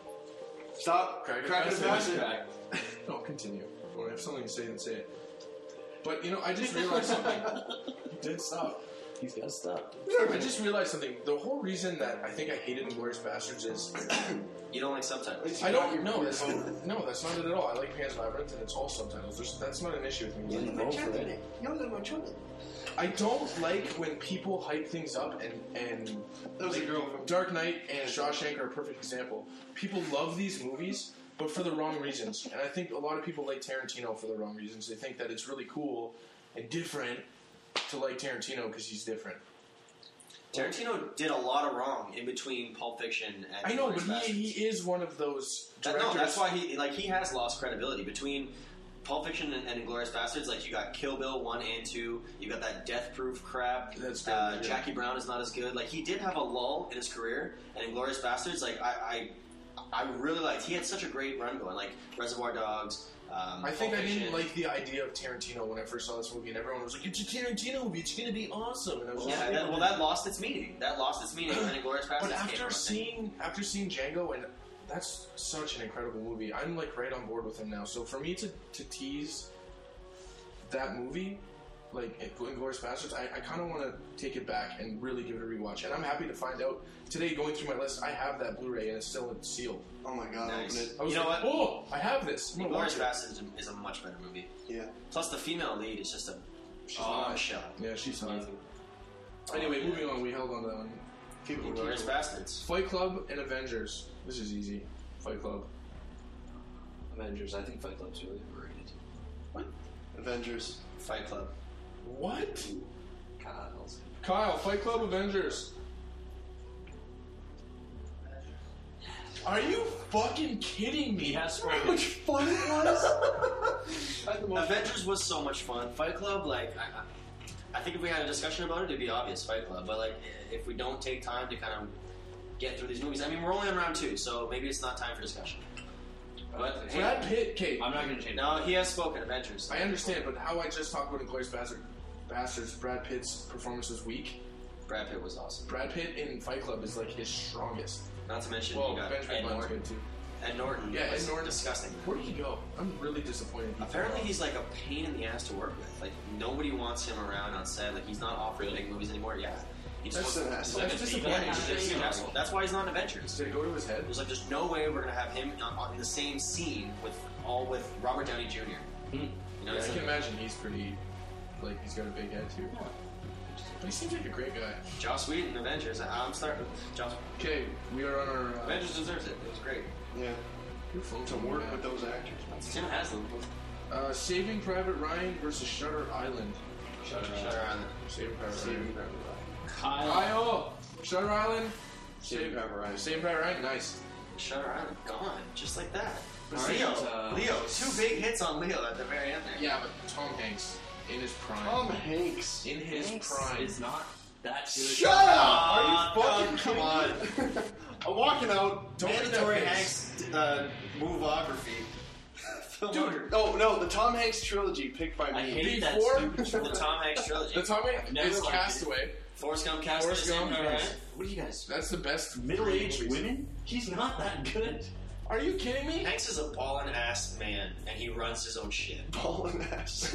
Stop Crack it cracking fast. the bastard. No, continue. Or if something to say, then say it. But you know, I just realized something. You did stop. He's got to stop. I just realized something. The whole reason that I think I hated Inglourious Bastards is You don't like subtitles. I don't. No, that's not it at all. I like Pan's Labyrinth, and it's all subtitles. That's not an issue with me. I don't like when people hype things up, and That was a girl from Dark Knight and Shawshank are a perfect example. People love these movies, but for the wrong reasons. And I think a lot of people like Tarantino for the wrong reasons. They think that it's really cool and different to like Tarantino because he's different. Tarantino did a lot of wrong in between Pulp Fiction and I know, Inglourious but Basterds. he is one of those directors. No, that's why he has lost credibility between Pulp Fiction and Inglourious Bastards. Like, you got Kill Bill 1 and 2. You got that Death Proof crap. That's good, yeah. Jackie Brown is not as good. Like, he did have a lull in his career, and Inglourious Bastards, like, I really liked. He had such a great run going. Like Reservoir Dogs. I think Pulp I didn't Fiction. like the idea of Tarantino when I first saw this movie, and everyone was like, "It's a Tarantino movie. It's going to be awesome." And I was Yeah, just that lost its meaning. That lost its meaning when Inglourious Bastards But came after seeing Django, and that's such an incredible movie, I'm like right on board with him now. So for me to tease that movie, like Inglourious Bastards, I kind of want to take it back and really give it a rewatch. And I'm happy to find out today, going through my list, I have that Blu-ray and it's still sealed. Oh my god, Nice. open it. I was You know like, what? oh, I have this. I'm gonna watch Inglourious it. Bastards is a much better movie. Yeah. Plus, the female lead is just a bombshell. Yeah, she's hot. Anyway, moving on. We held on to that one. Inglourious Bastards. Fight Club and Avengers. This is easy. Fight Club. Avengers. I think Fight Club's really overrated. Avengers. Fight Club. What? Kyle's. Kyle, Fight Club, Avengers. Are you fucking kidding me? He has How spoken. much fun it was! Avengers was so much fun. Fight Club, like, I think if we had a discussion about it, it'd be obvious. Fight Club, but like, if we don't take time to kind of get through these movies, I mean, we're only on round 2, so maybe it's not time for discussion. But hey, Brad Pitt, Kate. I'm not going to change no, he has spoken. Avengers. I understand, but how I just talked about Inglourious Bastards, Brad Pitt's performance was weak. Brad Pitt was awesome. Brad Pitt in Fight Club is like his strongest. Not to mention Well, you got Benjamin Ed Button's Norton. good too. Ed Norton. Yeah, was Ed Norton. disgusting. Where did he go? I'm really disappointed. Apparently, he's like a pain in the ass to work with. Like, nobody wants him around on set. Like, he's not offering big movies anymore. Yeah, he just That's an wants- asshole. That's disappointing. Yeah, he's a huge asshole. That's why he's not in Avengers. Did it go to his head? There's like, there's no way we're gonna have him in the same scene with Robert Downey Jr. You know, Yeah, it's I can like, imagine he's pretty, like, he's got a big head too. But he seems like a great guy. Joss Whedon, Avengers. I'm starting with Joss. Okay, we are on our. Avengers deserves it. It was great. Yeah. Your phone's To on work the with those actors. Tim Haslam. back. Saving Private Ryan versus Shutter Island. Shutter Island. Saving Private Saving Ryan. Private Ryan. Kyle! Shutter Island. Saving Private Ryan. Saving Private Ryan. Nice. Shutter Island gone, just like that. All Leo, right, Leo, 2 big hits on Leo at the very end there. Yeah, but Tom Hanks in his prime. Tom Hanks. in his prime. It's not that good. Shut up! Are you fucking come kidding me? I'm walking out. Don't make that Mandatory face. Hanks movography. Dude, No, the Tom Hanks trilogy picked by I me. hate that Before- stupid The trope. Tom Hanks trilogy. the Tom Hanks never is liked Castaway. Forrest Gump cast Forrest Gump, yes. What are you guys? That's the best. Middle-aged movies. women? He's not that good. Are you kidding me? Hanks is a ballin' ass man, and he runs his own shit. Ballin' ass.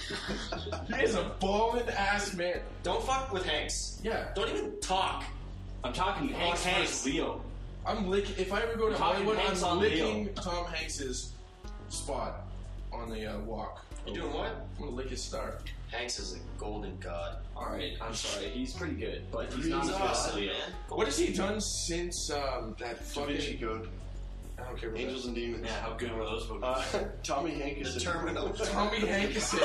He is a ballin' ass man. Don't fuck with Hanks. Yeah, Don't even talk. I'm talking Hanks Hanks. versus Leo. I'm licking. If I ever go to Talking Hollywood, Hanks I'm on licking Leo. Tom Hanks's spot on the walk. You doing what? I'm gonna lick his star. Hanks is a golden god. All right, I'm sorry. He's pretty good, but he's He's not as good as awesome, Leo. man. What has he done since that Da fucking? Vinci Code. I don't care. About Angels and Demons. Yeah, how good were those movies? Tommy Hanks. The Terminal. Tommy Hankerson.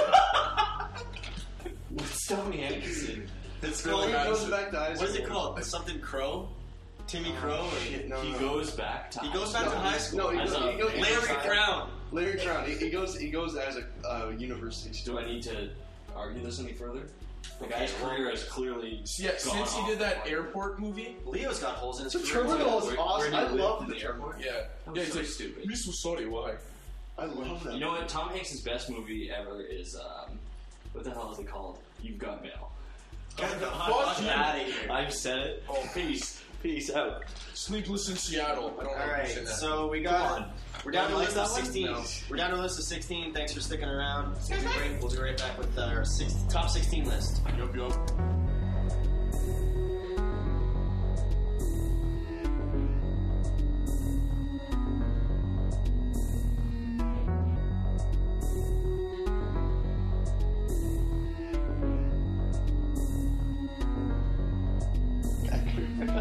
What's Tommy Hanks in? It's really He bad. called. goes back to high school. What is it called? Something Crow? Timmy Crow? Or Shit, no, He no. goes back to. He goes back to high school. No, he As goes. a He goes Larry Crown. Larry Crown. He goes as a university Do student. I need to argue this any further? The Okay, guy's well- career has clearly. Yeah, gone since he off did that the airport movie. Leo's got holes in his The career. Terminal is Where- awesome. where I do you love live the in the Terminal. Yeah, was yeah, it's so like stupid. Miss Sorry, why? I love that. You know what? Tom Hanks' best movie ever is what the hell is it called? You've Got Mail. Get the fuck fuck you. out of here. I've said it. Oh, Peace. Peace out. Sleepless in Seattle. I don't know. All who's right, in that. so we Come got. on. We're down to a Like list of that one? 16. No. We're down to a list of 16. Thanks for sticking around. It's gonna be great. We'll be right back with our top 16 list. Yup, yup.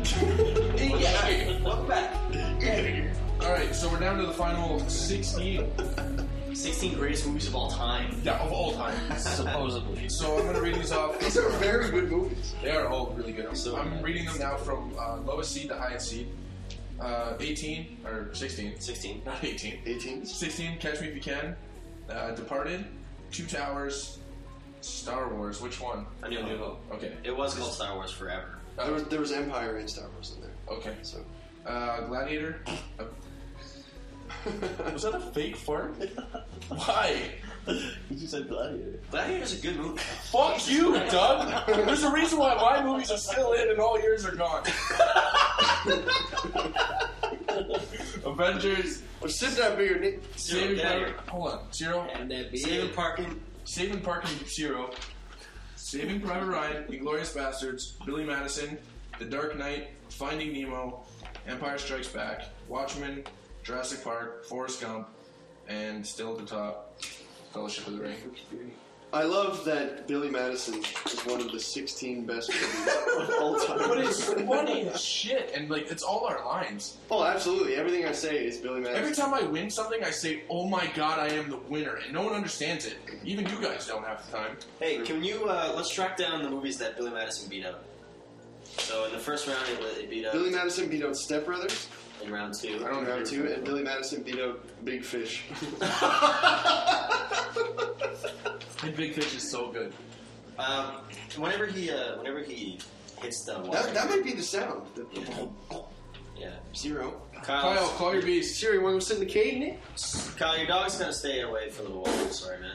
Welcome back. Alright, so we're down to the final 16. 16 greatest movies of all time. Yeah, of all time. Supposedly. So I'm going to read these off. These are very good movies. They are all really good. So I'm reading them now from lowest seed to highest seed. 18, or 16. 16. Not 18. 18. 16, Catch Me If You Can. Departed. Two Towers. Star Wars. Which one? A New Hope. Okay. It was called Star Wars forever. There was Empire and Star Wars in there. Okay. So. Gladiator. Was that a fake fart? Why? You said Gladiator. Gladiator's a good movie. Fuck you, Doug! There's a reason why my movies are still in and all yours are gone. Avengers. Well, sit down, bigger Nick. Saving get out of Private. Hold on. Zero. And that be Saving it. Parking. Saving Parking Zero. Saving Private Ryan. Inglourious Bastards. Billy Madison. The Dark Knight. Finding Nemo. Empire Strikes Back. Watchmen. Jurassic Park. Forrest Gump. And still at the top, Fellowship of the Ring. I love that Billy Madison is one of the 16 best movies of all time. But it's funny as shit, and like it's all our lines. Oh, absolutely. Everything I say is Billy Madison. Every time I win something, I say, "Oh my god, I am the winner," and no one understands it. Even you guys don't half the time. Hey, can you, let's track down the movies that Billy Madison beat out. So in the first round, it beat out Billy Madison beat out Step Brothers in round 2. I don't in round know. 2, and Billy Madison beat out Big Fish. And Big Fish is so good. Whenever he hits the water. That might be the sound. Yeah. Zero. Kyle, call your beast. Siri, want to go sit in the cave, Nick? Kyle, your dog's gonna stay away for a little while. Sorry, man.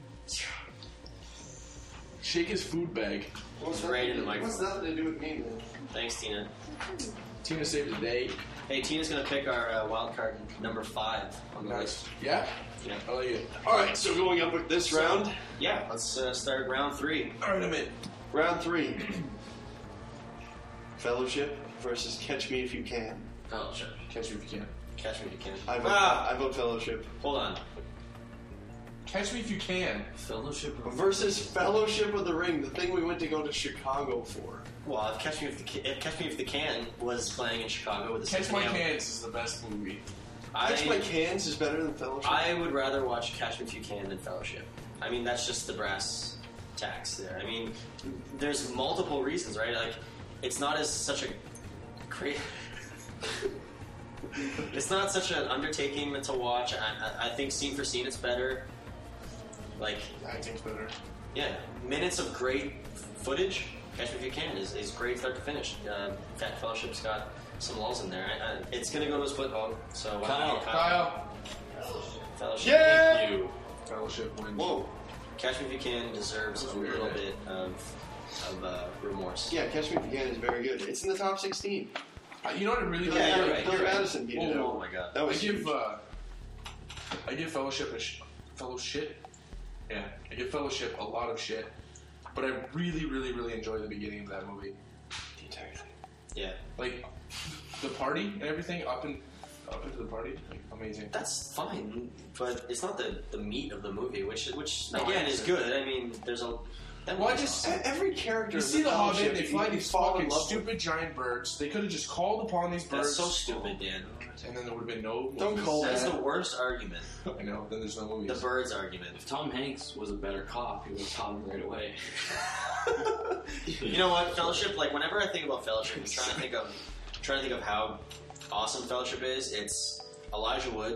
Shake his food bag. Right in the microphone. What's nothing to do with me, man? Thanks, Tina. Tina saved the day. Hey, Tina's gonna pick our wild card number 5 on the list. Yeah? Yeah. I like it. All right, so going up with this round. Yeah, let's start round 3. Alright, I'm in. Round 3. Fellowship versus Catch Me If You Can. Fellowship. Catch Me If You Can. Catch me if you can. I vote Fellowship. Hold on. Catch Me If You Can. Fellowship of Versus Fellowship of the Ring, the thing we went to go to Chicago for. Well, if Catch Me If the Can was playing in Chicago with the Catch My 6 p.m. Cans is the best movie. Catch My Cans is better than Fellowship. I would rather watch Catch Me If You Can than Fellowship. I mean, that's just the brass tacks there. I mean, there's multiple reasons, right? Like, it's not as such a great. It's not such an undertaking to watch. I think scene for scene it's better. Like, Acting's better. yeah, minutes of great footage. Catch Me If You Can is great start to finish. Fellowship's got some lulls in there. It's going to go to his football. So Kyle. Fellowship. Yeah! Thank you. Fellowship wins. Whoa. Catch Me If You Can deserves a little bit of remorse. Yeah, Catch Me If You Can is very good. It's in the top 16. You know what I really like? Yeah, you're right. Billy Madison beat it Oh out. my god. That I was give huge. I give Fellowship Fellowship. Yeah, I give Fellowship a lot of shit, but I really, really, really enjoy the beginning of that movie. The entire thing. Yeah. Like the party and everything up into the party, like, amazing. That's fine, but it's not the meat of the movie, which No, again I is good. I mean, there's a. That Well, I movie's just- awesome. Every character. You in see the Hobbit, Fellowship, they fly you these fall in fucking love with. stupid giant birds. They could have just called upon these birds. That's so stupid, Dan. And then there would have been no. Don't movies. call That's that. the worst argument. I know. Then there's no movies. The birds argument. If Tom Hanks was a better cop, he would have caught him right away. You know what, Fellowship? Like whenever I think about Fellowship, I'm trying to think of how awesome Fellowship is. It's Elijah Wood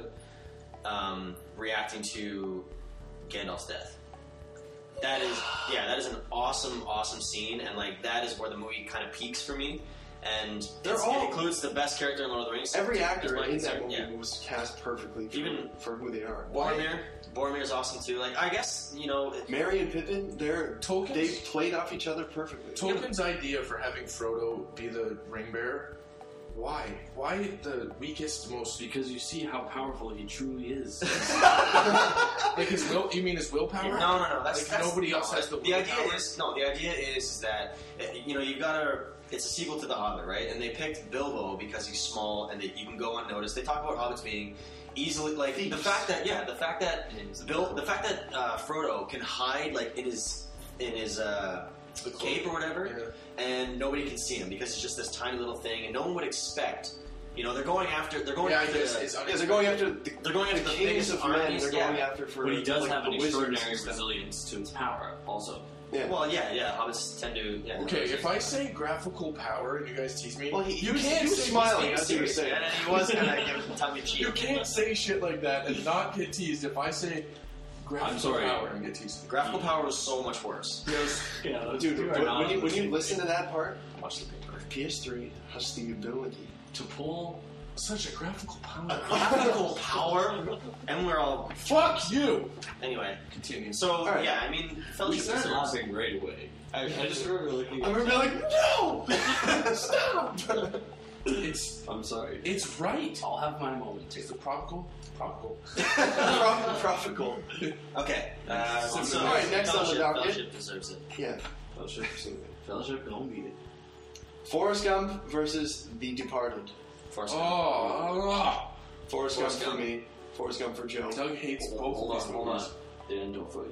reacting to Gandalf's death. That is an awesome scene, and like that is where the movie kind of peaks for me. And it includes the best character in Lord of the Rings. Every as actor my in concern. that movie Yeah. was cast perfectly for who they are. Boromir's awesome too. Like I guess Merry and Pippin, Tolkien's- they played off each other perfectly. Tolkien's idea for having Frodo be the ring bearer. Why? Why the weakest, most? Because you see how powerful he truly is. Like his will? You mean his willpower? No. That's nobody else has the willpower. The idea is that you've got to. It's a sequel to The Hobbit, right? And they picked Bilbo because he's small and you can go unnoticed. They talk about hobbits being easily like Thieves. the fact that Frodo can hide like in his The cape or whatever, Yeah. and nobody can see him because it's just this tiny little thing, and no one would expect. You know, they're going after. They're going Yeah, I after. guess The, it's Yeah, they're going after they're going after the the kings biggest of men. armies. They're going after for. But he does like, have the an wizards extraordinary and stuff. resilience to his power, also. Yeah. Well, yeah. Hobbits tend to. Yeah, Okay, if I say graphical power and you guys tease me, Well, he you was, can't he was say smiling He's as he was serious, saying. and he was kind of giving tongue in cheek. You can't say shit like that and not get teased. If I say graphical I'm sorry. power and get teased. Graphical power was so much worse. Yeah, Dude, you are not when you listen to that part, watch the paper. PS3 has the ability. To pull Such a graphical power. Graphical power, and we're all Fuck you! anyway. Continue. So right. yeah, I mean, we Fellowship started deserves. laughing right away. I just remember looking I at remember like, no! Stop! I'm sorry. It's right. I'll have my moment. It's the propical. Profitable. Okay. So All right, next on the Fellowship, docket. Fellowship deserves it. Yeah. Fellowship, don't beat it. Forrest Gump versus The Departed. Forrest Gump. Oh, Forrest Gump Forrest for Gump. me. Forrest Gump for Joe. Doug hates both Hold of these on, hold on. movies. Dan, don't fight.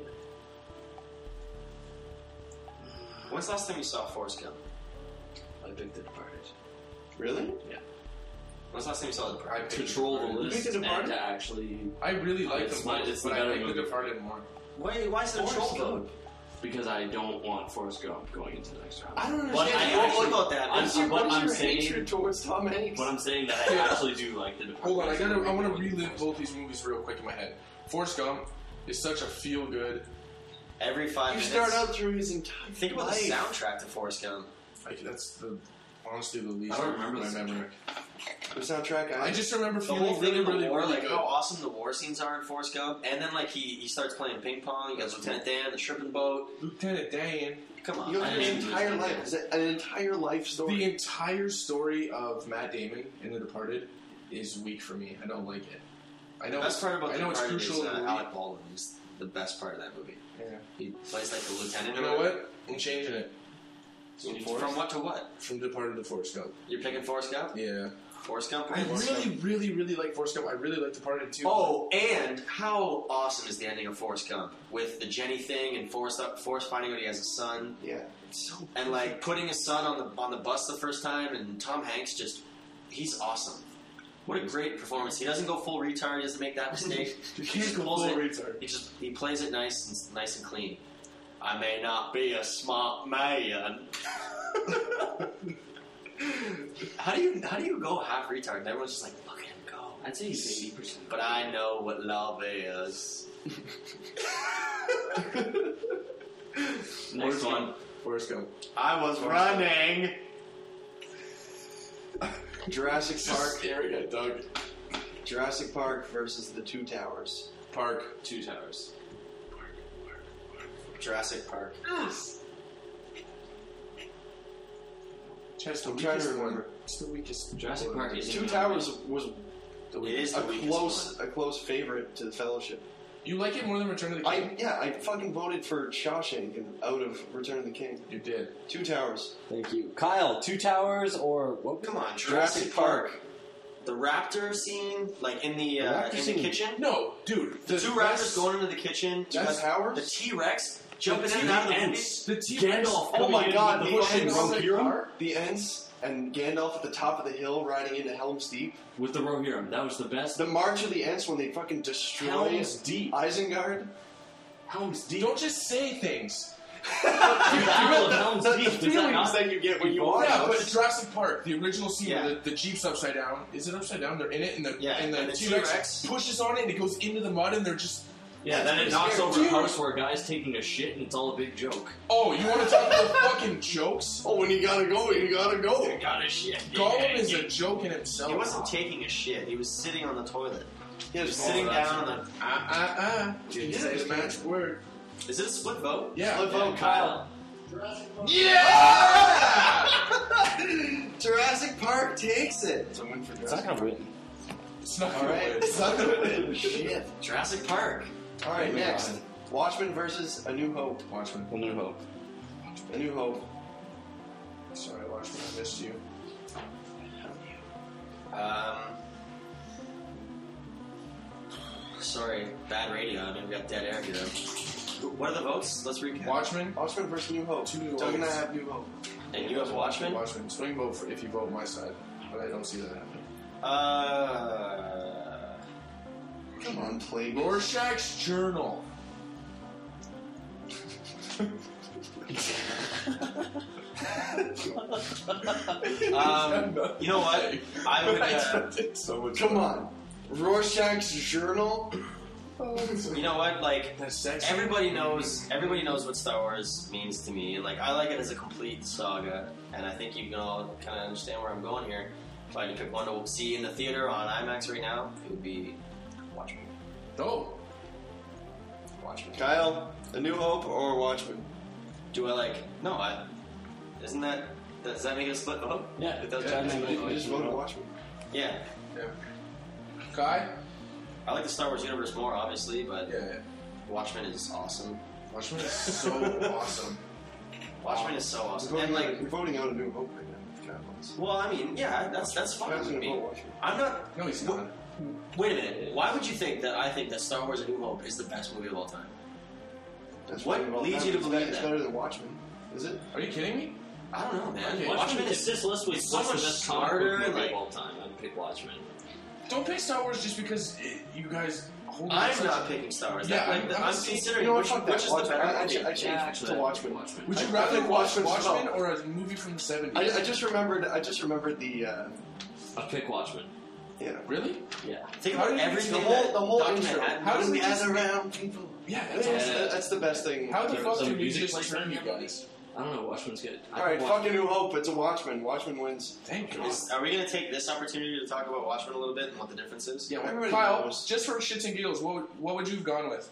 When's the last time you saw Forrest Gump? I picked The Departed. Really? When's the last time you saw The Departed? I picked Control The the Departed. list The and Departed? to actually... I really like It's them my- both, it's the but I better like The movie. Departed more. Why is it a troll vote? Because I don't want Forrest Gump going into the next round. I don't But understand. I what about that? What's your, But what's I'm your saying- hatred towards Tom Hanks? But I'm saying that I actually do like The Departed. Hold on, I want to relive both these movies real quick in my head. Forrest Gump is such a feel good. Every 5 You minutes. start out through his entire Think about life. the soundtrack to Forrest Gump. Like that's honestly the least. I don't remember my the memory. The soundtrack. I just remember The feeling whole thing really, of the really, war, really like good. how awesome the war scenes are in Forrest Gump, and then like he starts playing ping pong. He goes Lieutenant Dan, the shrimping boat. Lieutenant Dan. Come on, You know, I his didn't entire understand life. that. Is it an entire life story? The entire story of Matt Damon in The Departed is weak for me. I don't like it. I know the best part about I The know it's Departed crucial is in the movie. Alec Baldwin is the best part of that movie. Yeah. He plays like the lieutenant. You know what? I'm changing it From what to what? from Departed to Forrest Gump. You're picking Forrest Gump? Yeah. Forrest Gump? I Forrest really, Gump. really, really like Forrest Gump. I really like Departed too. Oh, and how awesome is the ending of Forrest Gump with the Jenny thing and Forrest finding out he has a son Yeah. It's so. and like putting his son on the bus the first time, and Tom Hanks he's awesome. What a great performance! He doesn't go full retard. He doesn't make that mistake. You He can't just go pulls full it. retard. He plays it nice and clean. I may not be a smart man. How do you go half retard? And everyone's just like, look at him go. I'd say he's 80%. But I know what love is. Next one. Forrest Gump. I was running. Jurassic Park. Scary guy, Doug. Jurassic Park versus The Two Towers. Park. Two Towers. Jurassic Park. Chess, the I'm trying to weakest one. remember. It's the weakest. Jurassic one. Park is- Two Towers was It is a the weakest close, one. a close favorite to the Fellowship. You like it more than Return of the King? I fucking voted for Shawshank and out of Return of the King. You did. Two Towers. Thank you. Kyle, Two Towers or what? Come on, Jurassic Park. The raptor scene, like in the raptor scene. kitchen. No, dude. The two raptors going into the kitchen. You That's got Towers? The T-Rex jumping in and out of the Ents. movie. The T-Rex. Gandalf. Oh my god, the the fucking Ents, Rohirrim the Ents and Gandalf at the top of the hill riding into Helm's Deep. with the Rohirrim. That was the best. The March of the Ents when they fucking destroy Helm's Deep. Isengard. Helm's Deep. Don't just say things. The Battle of Helm's The Deep. Does that feelings not- that you get when you watch Yeah, but those. Jurassic Park, the original scene Yeah. where the Jeep's upside down. Is it upside down? They're in it, and the Yeah, and the and the T-Rex T-Rex pushes on it, and it goes into the mud, and they're just. Yeah, That's then it pretty knocks scary. over Dude. a house where a guy's taking a shit and it's all a big joke. Oh, you want to talk about fucking jokes? Oh, when you gotta go, you gotta go. Got a shit. Gollum is a joke in himself. He wasn't taking a shit. He was sitting on the toilet. He He was was sitting down on You didn't say the magic word. the. Is it a split vote? Yeah. Flip vote, Kyle. Yeah! Jurassic Park takes it. It's a win for It's not Jurassic gonna win. It's not All gonna right, win. it's not gonna win. Shit. Jurassic Park. All right, Moving next, on. Watchmen versus A New Hope. Watchmen. A New Hope. A New Hope. Sorry, Watchmen. I missed you. Sorry, bad radio. I mean, we got dead air here. What are the votes? Let's recap. Watchmen. Watchmen versus New Hope. Two New Doug and I Hopes. have New Hope. And you have Watchmen? Watchmen. Swing vote if you vote my side, but I don't see that happening. Come on, play. Rorschach's Journal. You know what? I would. So much. Come on, Rorschach's Journal. You know what? Like That's sexy. everybody knows what Star Wars means to me, and like I like it as a complete saga. And I think you can all kind of understand where I'm going here. If I had to pick one to see in the theater on IMAX right now, it would be Watchmen. Oh, Watchmen. Kyle, A New Hope or Watchmen? Do I like? No, isn't that? Does that make it a split vote? Yeah, It does. Yeah. You just voted Watchmen. Yeah. yeah. Kai? I like the Star Wars universe more, obviously, but Yeah. Watchmen is awesome. Watchmen is so awesome. Watchmen is so We're awesome. voting, And like, we're voting out A New Hope right now. if Kyle wants. well, I mean, yeah, that's fine Kyle's with gonna me. vote Watchmen. I'm not. No, he's not. Wait a minute. Why would you think that I think that Star Wars: A New Hope is the best movie of all time? That's What right about leads that. you to It's believe It's that? better than Watchmen, is it? Are you kidding me? I don't know, man. Okay. Watchmen If is this list was it's so what's the much best comic smarter. book movie Like, of all time, I'd pick Watchmen. Don't pick Star Wars just because you guys hold I'm such not a- picking Star Wars. Yeah, I'm I'm considering You know what? which, Fuck which that. is the Watchmen. better I movie. changed actually, to Watchmen. Would you I rather think watch Watchmen's Watchmen solid. or a movie from the 70s? I just remembered the. I'd pick Watchmen. Yeah. Really? Yeah. Think How about do you- everything The whole that Dr. intro. Manhattan How does does. it just- around people? Yeah, That's the best thing. How the Give fuck some did we music just like turn you that. guys? I don't know, Watchmen's good. All right, fucking New Hope. It's a Watchmen. Watchmen wins. Thank God. Are we going to take this opportunity to talk about Watchmen a little bit and what the difference is? Yeah, well, Everybody Kyle, knows. just for shits and giggles, what would you have gone with?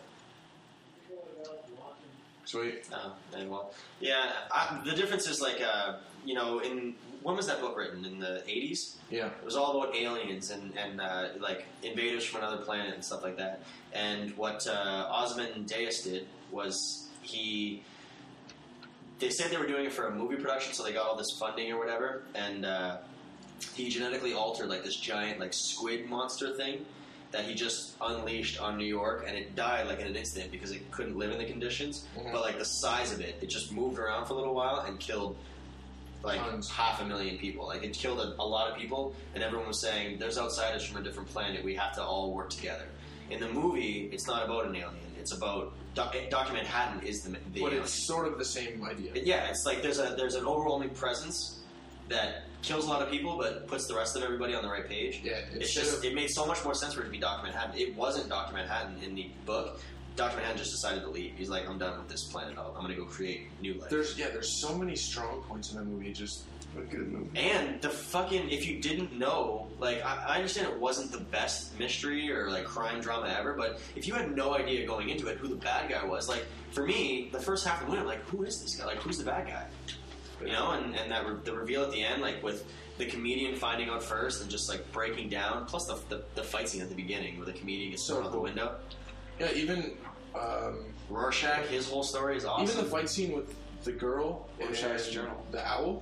Sweet. And well, yeah. The difference is like, when was that book written? In the 80s? Yeah. It was all about aliens and like invaders from another planet and stuff like that. And what Ozymandias did was they said they were doing it for a movie production, so they got all this funding or whatever, and he genetically altered like this giant like squid monster thing that he just unleashed on New York, and it died like in an instant because it couldn't live in the conditions. Mhm. But like the size of it just moved around for a little while and killed like Tons. 500,000 people. Like it killed a lot of people, and everyone was saying, "There's outsiders from a different planet. We have to all work together." In the movie, it's not about an alien. It's about Dr. Manhattan is the But alien. it's sort of the same idea. Yeah, it's like there's an overwhelming presence that kills a lot of people, but puts the rest of everybody on the right page. Yeah, It's just it made so much more sense for it to be Dr. Manhattan. It wasn't Dr. Manhattan in the book. Dr. Manhattan just decided to leave. He's like, I'm done with this planet. I'm going to go create new life. There's so many strong points in that movie. Just What a good movie. And the fucking, if you didn't know, like, I understand it wasn't the best mystery or, like, crime drama ever, but if you had no idea going into it who the bad guy was, like, for me, the first half of the movie, I'm like, who is this guy? Like, who's the bad guy? You know, and the reveal at the end, like, with the comedian finding out first and just, like, breaking down, plus the fight scene at the beginning where the comedian gets So thrown out the cool. window. yeah, even Rorschach, his whole story is awesome. even the fight scene with the girl Rorschach's and Journal. the owl.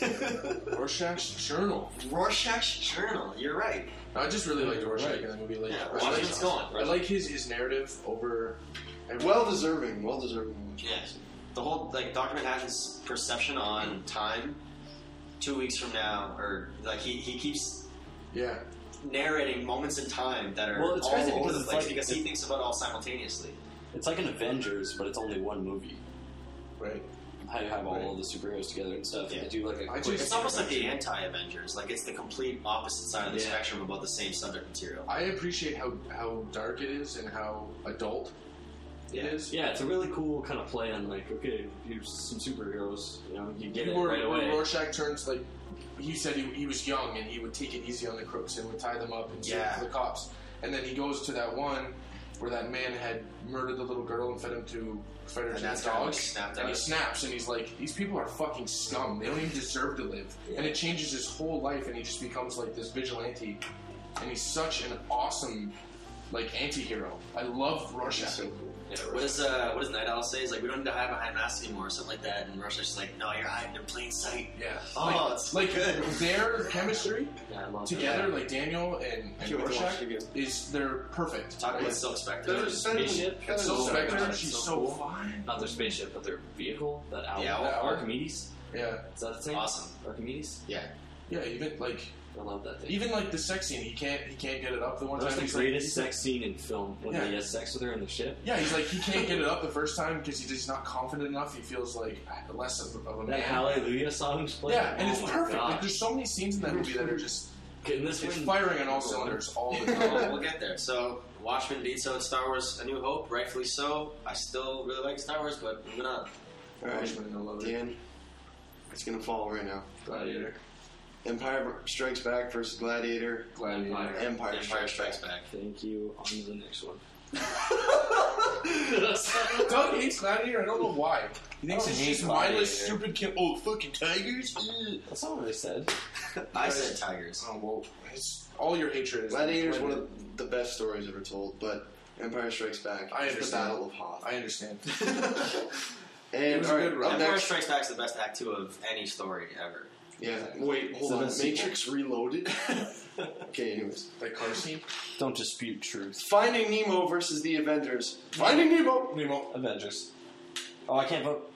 Rorschach's Journal. Rorschach's Journal, you're right. I just really liked Rorschach in that movie. Like, Yeah, I watch like- what's going. I like his narrative over. Well deserving. Yes. The whole, like, Dr. Manhattan's perception on time, 2 weeks from now, or, like, he keeps Yeah. narrating moments in time that are Well, it's all crazy over because the it's place like- because he thinks about it all simultaneously. It's like an Avengers, but it's only one movie. Right. How you have all the superheroes together and stuff. Yeah. And they do like a I quick It's almost like the anti-Avengers. Like, it's the complete opposite side of the Yeah. spectrum about the same subject material. I appreciate how dark it is and how adult it is. Yeah, it's a really cool kind of play on like, okay, here's some superheroes. You know, you get it Where right away. Rorschach turns like he said he was young and he would take it easy on the crooks and would tie them up and Yeah. for the cops. And then he goes to that one where that man had murdered the little girl and fed him to And the that's how he dogs. snapped And he out. snaps and he's like, these people are fucking scum. They don't even deserve to live. And it changes his whole life and he just becomes like this vigilante. And he's such an awesome like anti-hero. I love Rorschach. So cool. Yeah, What does Night Owl say? He's like, we don't need to hide behind masks anymore, or something like that. And Rorschach's just like, no, you're hiding in plain sight. Yeah. Oh, it's like good. their chemistry Yeah, I love together, like Daniel and Can't wait to watch Rorschach, it again. they're perfect. Talk about Silk Spectre. There's spaceship. So Oh my Spectre, God, she's so so cool. fine. Not their spaceship, but their vehicle. That owl. Yeah, owl. Archimedes. Yeah, Is that the name? Awesome. Archimedes. Yeah. yeah. Even I love that thing. even like the sex scene, he can't get it up the one That was time. the He's like- greatest he's sex scene in film when Yeah. he has sex with her in the ship. Yeah, he's like he can't get it up the first time because he's just not confident enough. He feels like less of a That man. Hallelujah song's playing. Yeah, and it's Oh my perfect. God. Like, there's so many scenes in that movie that are just Getting this it's one. firing on all cylinders all the Well, time. we'll get there. So, Watchmen beats out Star Wars A New Hope, rightfully so. I still really like Star Wars, but moving on. All right, Watchmen, I love it. Dan, it's gonna fall right now. Gladiator. Empire Strikes Back versus Gladiator. Gladiator. Empire Strikes Back. Thank you. On to the next one. Doug hates Gladiator. I don't know why. He thinks I it's hate just mindless, Gladiator. stupid kid. Oh, fucking tigers! That's not what I said. I said Tigers. Oh well, it's all your hatred. Is Gladiator's one of the best stories ever told, but Empire Strikes Back I is the understand. Battle of Hoth. I understand. And It was a all right, good run. up Empire next, Strikes Back is the best Act 2 of any story ever. yeah. Wait, hold So on. the sequel. Matrix Reloaded. Okay, anyways, Like car scene. Don't dispute truth. Finding Nemo versus the Avengers. Finding Nemo. Nemo. Avengers. Oh, I can't vote.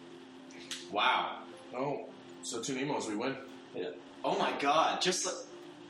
Wow. Oh, so two Nemos, we win. Yeah. Oh my god. Just like.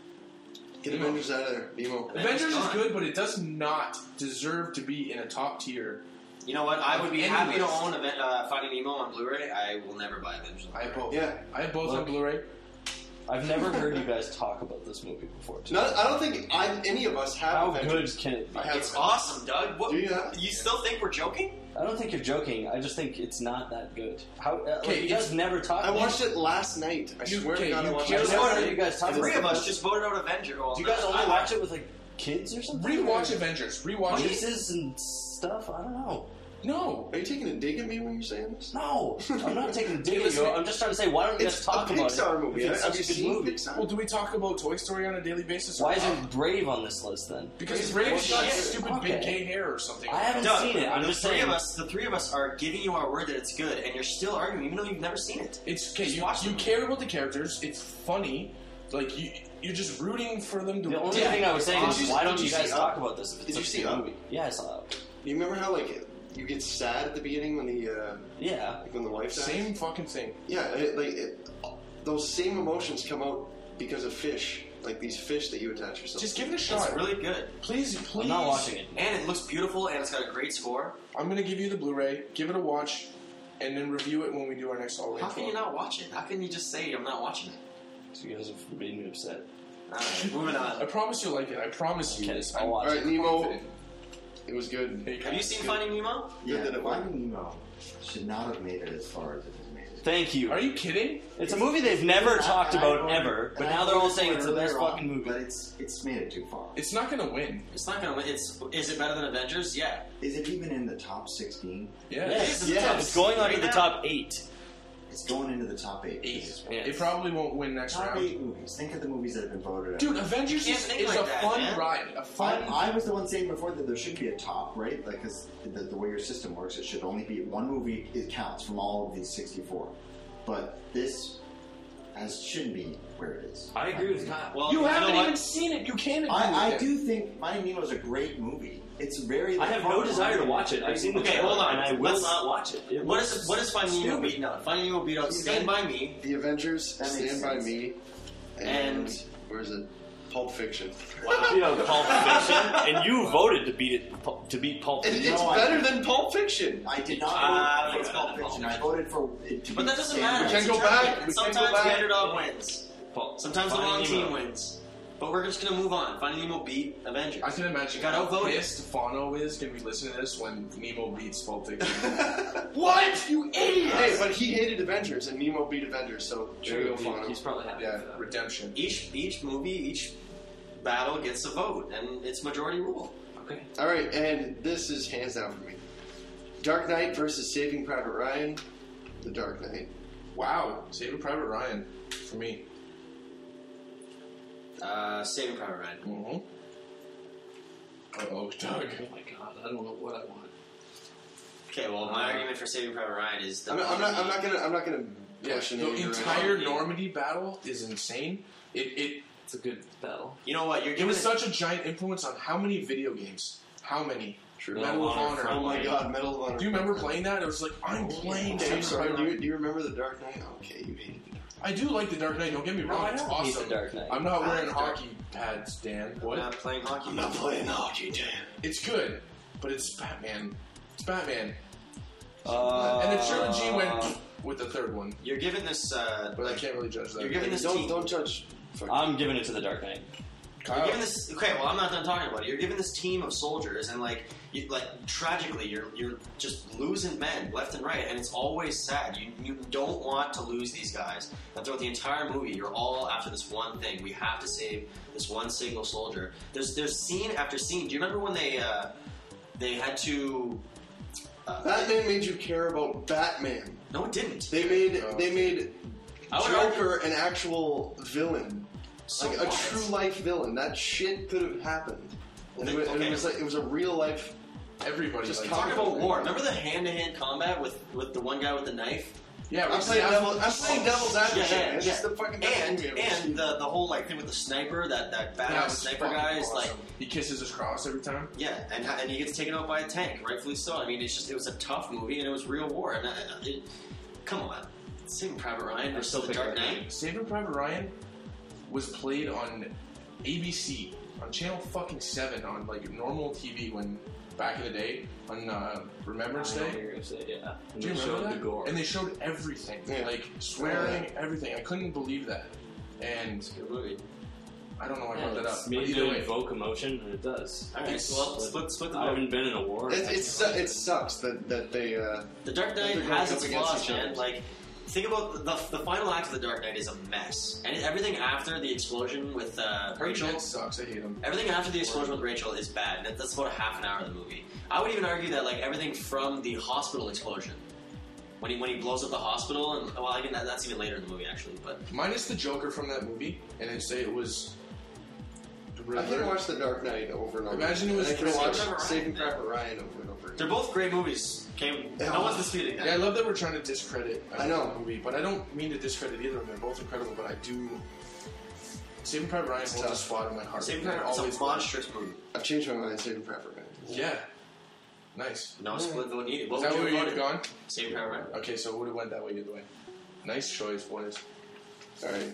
Get Nemo. Avengers out of there. Nemo. Avengers is gone. good, but it does not deserve to be in a top tier. You know what? I would be Any happy to list. own Finding Nemo on Blu-ray. I will never buy Avengers. I have both. Yeah. I have both on Look. Blu-ray. I've never heard you guys talk about this movie before. too. I don't think any of us have How Avengers. good can it be? I have It's Avengers. awesome, Doug. What? Do you not? You still think we're joking? I don't think you're joking. I just think it's not that good. How? Okay, you guys never talk. I watched it last night. I You- swear okay, to God, I you watched care it. I've about never it. heard you guys talk The about three of it. us just voted out Avenger. Well, Do you guys no, only I- watch it with like kids or something? Rewatch Or Avengers. Rewatch it. nieces and stuff? I don't know. No. Are you taking a dig at me when you're saying this? No, I'm not taking a dig at listen, you. I'm just trying to say, why don't you guys It's a talk about Pixar it? movie. If it's Have such you a good seen movie. Pixar? Well, do we talk about Toy Story on a daily basis? or Why not? isn't Brave on this list then? Because Brave's got Shit. stupid Okay. big gay hair or something. I haven't Doug, seen it. I'm the just three saying. of us. The three of us are giving you our word that it's good, and you're still arguing, even though you've never seen it. It's okay. Just You, watch you them. care about the characters. It's funny. Like you're just rooting for them to. The only Yeah. thing I was saying Did is, you- why don't did you you guys see talk Up? about this if it's Did such you a see good Up? movie? Yeah, I saw it. You remember how you get sad at the beginning when Yeah. when the wife dies? Same fucking thing. Yeah, those same emotions come out because of fish, like these fish that you attach yourself. Just to. give it a It's shot. really good, Please. I'm not watching it. and it looks beautiful, and it's got a great score. I'm gonna give you the Blu-ray. Give it a watch, and then review it when we do our next All How can you not watch it? How can you just say I'm not watching it? So you guys have made me upset. All right, moving I on. promise you'll like it. I promise you Okay, this. I'll I'm watch All right, it. Nemo. confident. It was good. Have you seen Finding Nemo? Good that it won. Finding Nemo should not have made it as far as it has made it. Thank you. Are you kidding? It's a movie they've never talked And I about voted- ever, but and I now they're all voted saying for it's it the best earlier on, fucking movie. But it's made it too far. It's not gonna win. It's not gonna win. Is it better than Avengers? Yeah. Is it even in the top 16? Yeah. Yes, Yes. it's going on to Right the now. top 8. It's going into the top 8. Eight. Yeah. It probably won't win next Top round. 8 movies. Think of the movies that have been voted out. Dude, Avengers You can't is think a like that, fun man. ride. A fun. I was the one saying before that there should be a top, right? Like, because the way your system works, it should only be one movie. It counts from all of these 64. But this shouldn't be where it is. I agree with Kyle. Well, You haven't know even what? seen it. You can't agree I with it. do think Finding Nemo is a great movie. It's very. I have no desire to watch it. I've seen the Okay, trailer, hold on. and I will Let's- not watch it. It What looks is Finding Nemo stupid. beating out? Finding Nemo beat out Stand By Me. The Avengers, That makes Stand By sense. Me, and where is it? Pulp Fiction. You know, Pulp Fiction, and you voted to beat Pulp It, Fiction. it's No, I- better than Pulp Fiction. I did not Ah, vote it's for better Pulp than Fiction. Pulp I voted for it to But be that doesn't Stand matter. By We can It's go a back. tournament, and We can go sometimes back. the underdog wins. Pulp- Sometimes the Finding wrong Nemo. team wins. But we're just gonna move on. Finding Nemo beat Avengers. I can imagine Got how outvoted. pissed Fano is going to be listening to this when Nemo beats Pulp Fiction. What? You idiot! Hey, but he hated Avengers, and Nemo beat Avengers, so there you go, Fano. He's probably happy. yeah, with that. redemption. Each movie, each battle gets a vote, and it's majority rule. Okay. All right, and this is hands down for me. Dark Knight versus Saving Private Ryan. The Dark Knight. Wow, Saving Private Ryan for me. Saving Private Ryan. Mm-hmm. Oh, Doug. Oh my god, I don't know what I want. Okay, well, my argument for Saving Private Ryan is that I'm not gonna Yeah, question the any entire direction. Normandy battle is insane. It's a good battle. You know what? You're It giving was such a giant influence on how many video games? How many? True. Medal of Honor. Oh my god, Medal of Honor. Do you remember playing that? It was like, I'm playing I'm Saving sorry, Private Ryan. do you remember The Dark Knight? Okay, you hated The Dark I do like The Dark Knight, don't get me wrong. I It's don't hate awesome. The Dark Knight. I'm not wearing The Dark- hockey pads, Dan. I'm What? not playing hockey. I'm not playing hockey, damn. It's good, but it's Batman. It's Batman. Uh, And the trilogy went with the third one, You're giving this. but I can't really judge that. You're giving this Don't team. don't judge. Fuck. I'm giving it to the Dark Knight. You're Kyle. giving this. Okay, well, I'm not done talking about it. You're giving this team of soldiers, and tragically, you're just losing men left and right, and it's always sad. You don't want to lose these guys. And throughout the entire movie, you're all after this one thing. We have to save this one single soldier. There's scene after scene. Do you remember when they had to? Batman made you care about Batman. No, it didn't. They made I would Joker an actual villain, So like a what? true life villain. That shit could have happened. And Well, it was like it was a real life. Everybody Just likes Talk it. about war. Remember the hand-to-hand combat with the one guy with the knife? Yeah, I'm playing devil's advocate. Yeah, man. It's yeah. just the fucking best And movie I've ever seen. the whole thing with the sniper, that badass sniper guy is like, he kisses his cross every time. yeah, and he gets taken out by a tank, rightfully so. I mean, it was a tough movie and it was real war. And come on, Saving Private Ryan versus still The pick Dark Dark Knight. Saving Private Ryan was played on ABC on channel fucking 7 on like normal TV when back in the day on Remembrance I know what Day. you're gonna say, yeah. And Do you they remember showed that? the gore. And they showed everything, Yeah. like swearing, everything. I couldn't believe that, and Good movie. I don't know why I Yeah, brought that it's up. made But to either way, evoke emotion, and it does. All right, so well, split the I vote. haven't been in a war. It sucks that they. The Dark Knight They're going has up its against flaws, each man. other. Like, think about the final act of The Dark Knight is a mess, and everything after the explosion with Rachel. That sucks. I hate him. Everything after the explosion with Rachel is bad. That's about a half an hour of the movie. I would even argue that like everything from the hospital explosion, when he blows up the hospital, and well, I mean that's even later in the movie actually. But Minus the Joker from that movie, and I'd say it was. I can watch The Dark Knight over and over. Imagine it was And I can Saving watch Private Ryan, Saving man. Private Ryan over and over. they're both great movies. Okay, no one's disputing that. Yeah, I love that we're trying to discredit I know. the movie, but I don't mean to discredit either of them. They're both incredible, but I do. Saving Private Ryan holds a tough. spot in my heart. Saving And Private Ryan's always a monstrous movie. I've changed my mind. Saving Private Ryan. Yeah. Nice. No split vote needed. What Is that would where you you'd have have voted? gone? Saving Private Ryan. Okay, so it would have went that way either way. Nice choice, boys. All right.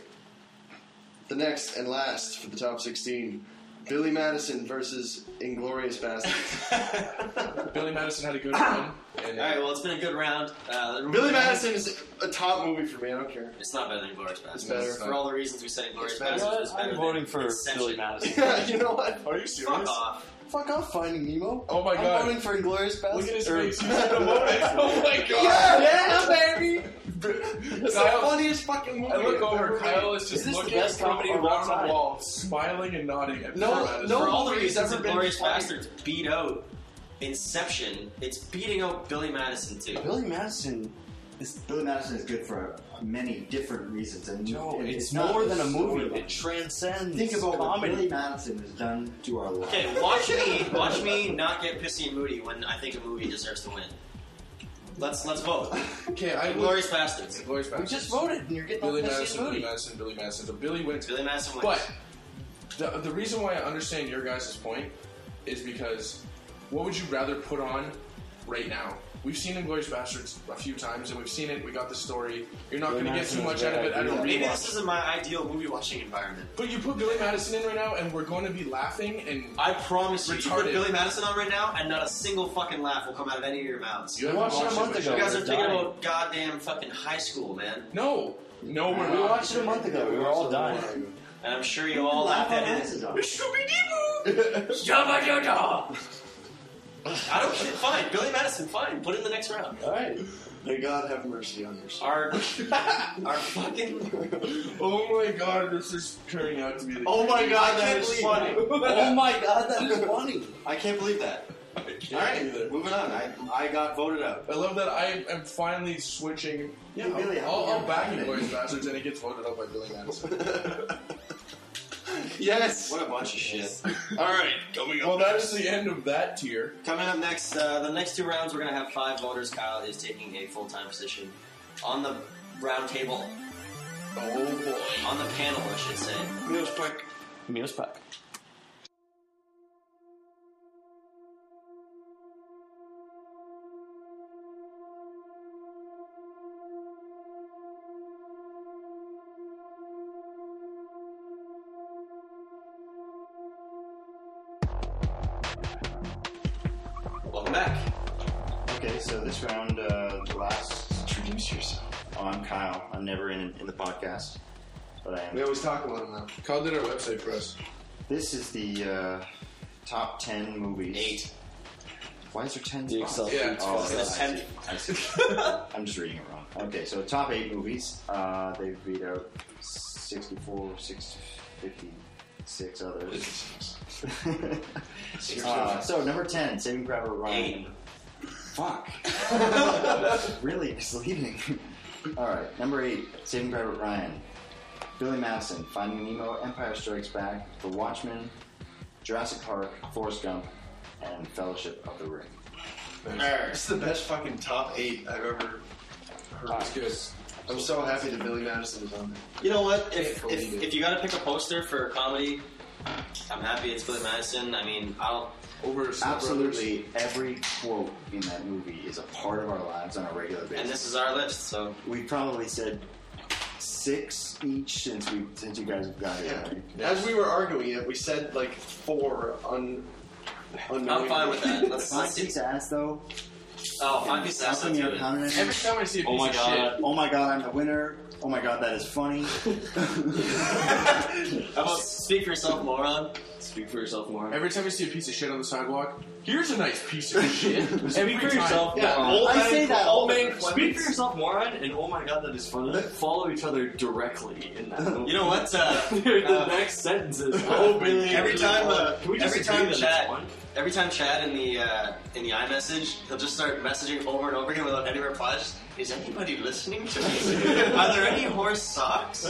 The next and last for the top 16, Billy Madison versus Inglorious Bastards. Billy Madison had a good run. And All right, well, it's been a good round. Billy Madison is a top movie for me. I don't care. It's not better than Glorious Bastards. It's better. For all the reasons we said, Glorious It's better. Bastards is better. I'm voting than for Inception. Billy Madison. Yeah, you know what? Are you serious? Fuck off. Fuck off, Finding Nemo. Oh my I'm God. voting for Inglorious Bastards. Look at his Or- face. He's gonna vote it. Oh my god. Yeah, baby. It's the Kyle- funniest fucking movie. I look I've over, ever Kyle made. is just Is this the looking best comedy of all around the time? wall, smiling and nodding at No, Billy Madison. no. For all the movie's reasons ever that been Glorious funny. Bastards beat out Inception, it's beating out Billy Madison too. Billy Madison is Billy Madison is good for many different reasons, and Joe. and It's not more than a the movie. storyline. It transcends. Think about what comedy. Billy Madison has done to our lives. Okay, watch me not get pissy and moody when I think a movie deserves to win. Let's vote. Okay, I Glorious Bastards. Glorious We Bastards. just voted, and you're getting all Billy pissy Madison, and Billy moody. Madison, Billy Madison. So Billy wins. Billy Madison wins. But the reason why I understand your guys' point is because what would you rather put on right now? We've seen Inglourious Bastards a few times, and we've seen it. We got the story. You're not going to get too much out of it. I don't Maybe rewatch. this isn't my ideal movie watching environment. But you put Billy Madison in right now, and we're going to be laughing. And I promise you, you put Retarded. Billy Madison on right now, and not a single fucking laugh will come out of any of your mouths. you You haven't watched it a watched month but ago. guys are We're thinking dying. about goddamn fucking high school, man. No, we're We not. watched it a month ago. We were all dying. And I'm sure you all laughed at it. I don't care. Fine, Billy Madison, fine. Put it in the next round. All right. May God have mercy on your soul. Our fucking. Oh my god, this is turning out to be the Oh my God, I that can't is believe funny. Oh my god, that is funny. I can't believe that. All right, moving on. I got voted out. I love that I am finally switching. Yeah, Billy, I'll back yeah. Inglourious Bastards, and it gets voted out by Billy Madison. Yes. What a bunch of shit. All right, coming up. Well, that is the end of that tier. Coming up next, the next 2 rounds, we're going to have 5 voters. Kyle is taking a full-time position on the round table. Oh boy. On the panel, I should say. Meals Pack. Meals pack. Welcome back. Okay, so this round, the last. Introduce yourself. Oh, I'm Kyle. I'm never in the podcast, but I We am. always talk about him now. Kyle did our website for us. This is the top 10 movies. 8. Why is there 10 The spots? Excel Yeah. Oh, It's I 10. see. I see. I'm just reading it wrong. Okay, so top 8 movies. They beat out 64, 56 others. So number 10, Saving Private Ryan. 8. Fuck. Really misleading. Alright, number 8, Saving Private Ryan. Billy Madison, Finding Nemo, Empire Strikes Back, The Watchmen, Jurassic Park, Forrest Gump, and Fellowship of the Ring. It's the best fucking top 8 I've ever heard. That's good. I'm so happy that Billy Madison is on there. You know what? If Can't believe it. you got to pick a poster for a comedy, I'm happy it's Billy Madison. I mean, I'll... Over Step Absolutely every quote in that movie is a part of our lives on a regular basis. And this is our list, so... We've probably said 6 each since you guys have got here. Right? As we were arguing it, we said like 4 unknowing. I'm fine with that. Let's Five see. Piece Ass though. Oh, 5 Piece Ass, Something that's you're good. counting it. Every time I see a piece Oh my of god. Oh my god, I'm the winner. Oh my god, that is funny. How about Speak for Yourself, Moron? Speak for yourself more. shit, every time I see a piece of shit on the sidewalk, here's a nice piece of shit. Speak Every for time. yourself, Yeah, moron. old I man, say that old all man the Speak for yourself, moron, and oh my god, that is funny. Follow each other directly in that movie. You know what? The next sentence is Oh, Billy. Every time, Can we just every agree time that Chad, it's one? every time Chad in the iMessage, he'll just start messaging over and over again without any reply. Just, is anybody listening to me? Are there any horse socks?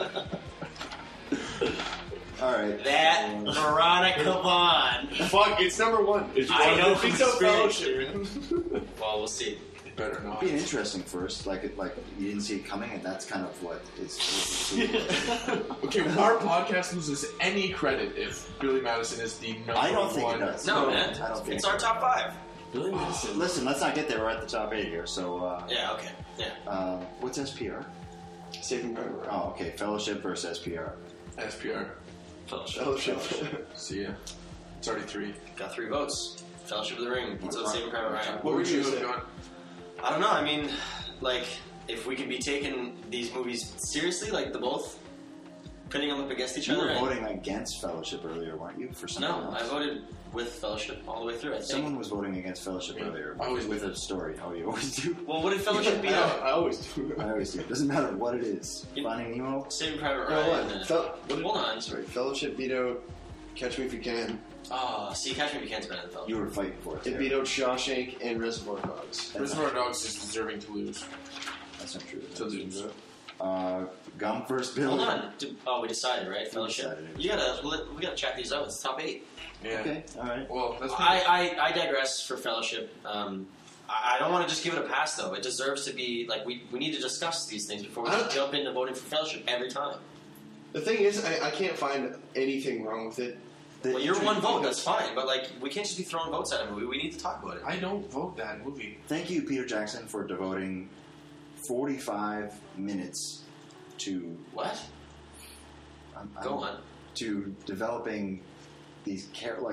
Alright. That Veronica Vaughn. Fuck, it's number 1. I know from It's so experience. fellowship, man. Well, we'll see. Better not. Being interesting first, like you didn't see it coming, and that's kind of what is. Okay, our podcast loses any credit if Billy Madison is the number I don't think one. it does. No, man. I don't think It's it our does. top 5. Billy Madison. Listen, let's not get there. We're at the top 8 here. So, Yeah, okay. Yeah. what's SPR? Saving Private Ryan. Oh, okay. Fellowship versus SPR. SPR. Fellowship. See ya. It's already 3. Got 3 votes. Fellowship of the Ring. It's on Saving Private Ryan. What would you say? have gone? I don't know. I mean, like, if we could be taking these movies seriously, like the both, putting them up against each You other. were and- voting against Fellowship earlier, weren't you? For something No, else? I voted with Fellowship all the way through. I think. Someone was voting against Fellowship Me. earlier. I always with do. a story. Oh, you always do. Well, what did Fellowship beat I out? always do. I always do. It doesn't matter what it is. You- Finding Nemo. Saving Private No, Ryan. what? and- What did- Hold on. Sorry, Fellowship beat out Catch Me If You Can. Oh, see, Catch Me If You Can's better than Fellowship. You were fighting for it. It there. beat out Shawshank and Reservoir Dogs. Reservoir Dogs is deserving to lose. That's not true. To lose. Gum first, Bill. Hold on. We decided, right? Fellowship. decided it. We gotta check these out. It's top 8. Yeah. Okay, all right. Well, that's I digress for Fellowship. I don't want to just give it a pass though. It deserves to be like we need to discuss these things before we just jump into voting for Fellowship every time. The thing is, I can't find anything wrong with it. Well, you're one vote. That's fine, but like we can't just be throwing votes at a movie. We need to talk about it. I don't vote that movie. Thank you, Peter Jackson, for devoting 45 minutes to What? Go on. to developing these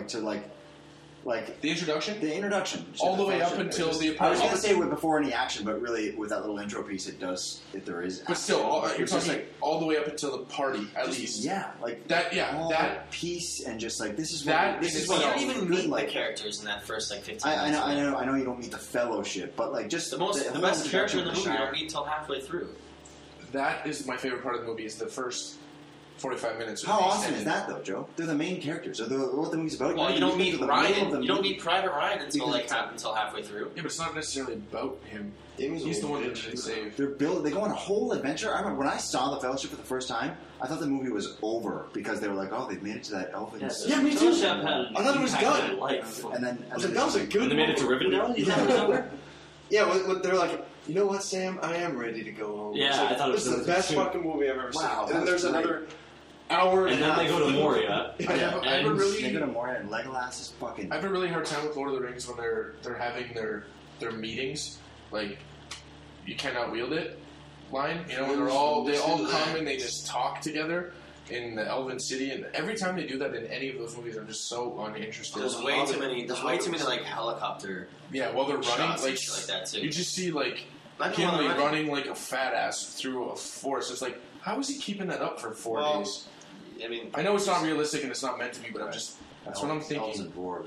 like The introduction? the introduction All the way up Fellowship. until the I was approach. going to say with before any action, but really with that little intro piece, it does. There is, But still, you're It's just talking all the way up until the party, at least. yeah, like That, yeah, all that. piece and just like this is That what this is is But what you what don't it's even good, meet like. the characters in that first like 15 I minutes. know you don't meet the fellowship, but like just The whole best character introduction in the of movie you Shire. don't meet until halfway through. That is my favorite part of the movie. Is the first 45 minutes. How awesome is that, though, Joe? They're the main characters. They're what the movie's about. Well, you don't meet the middle of Ryan. the You don't movie. meet Private Ryan until Because until halfway through. Yeah, but it's not necessarily about him. Damon's He's a the one that bitch. they save. They go on a whole adventure. I remember when I saw The Fellowship for the first time, I thought the movie was over because they were like, "Oh, they've made it to that elven." Yeah, me too. Fellowship had an I thought it was impact done. on life. And then I was like, that was a good When they made it to Rivendell, you thought it was over? Yeah, when they're like, you know what, Sam? I am ready to go home. Yeah, It's like, I thought it this was is the best too. fucking movie I've ever Wow, seen. And then that was there's great. another hour and, And a then half. they go to Moria. I have a and really- they go to Moria and Legolas is fucking. I have a really hard time with Lord of the Rings when they're having their meetings. Like, you cannot wield it line. You know, when they all come and they just talk together in the Elven City, and every time they do that in any of those movies, I'm just so uninterested. There's way too many. There's way too many like helicopter Yeah, while they're running, shots like and shit like that too. you just see like Not even while Gimli they're running like a fat ass through a forest. It's like, how is he keeping that up for 4 Well, days? I mean, I know it's not realistic and it's not meant to be, but I'm just that's what I'm Elves thinking. and dwarves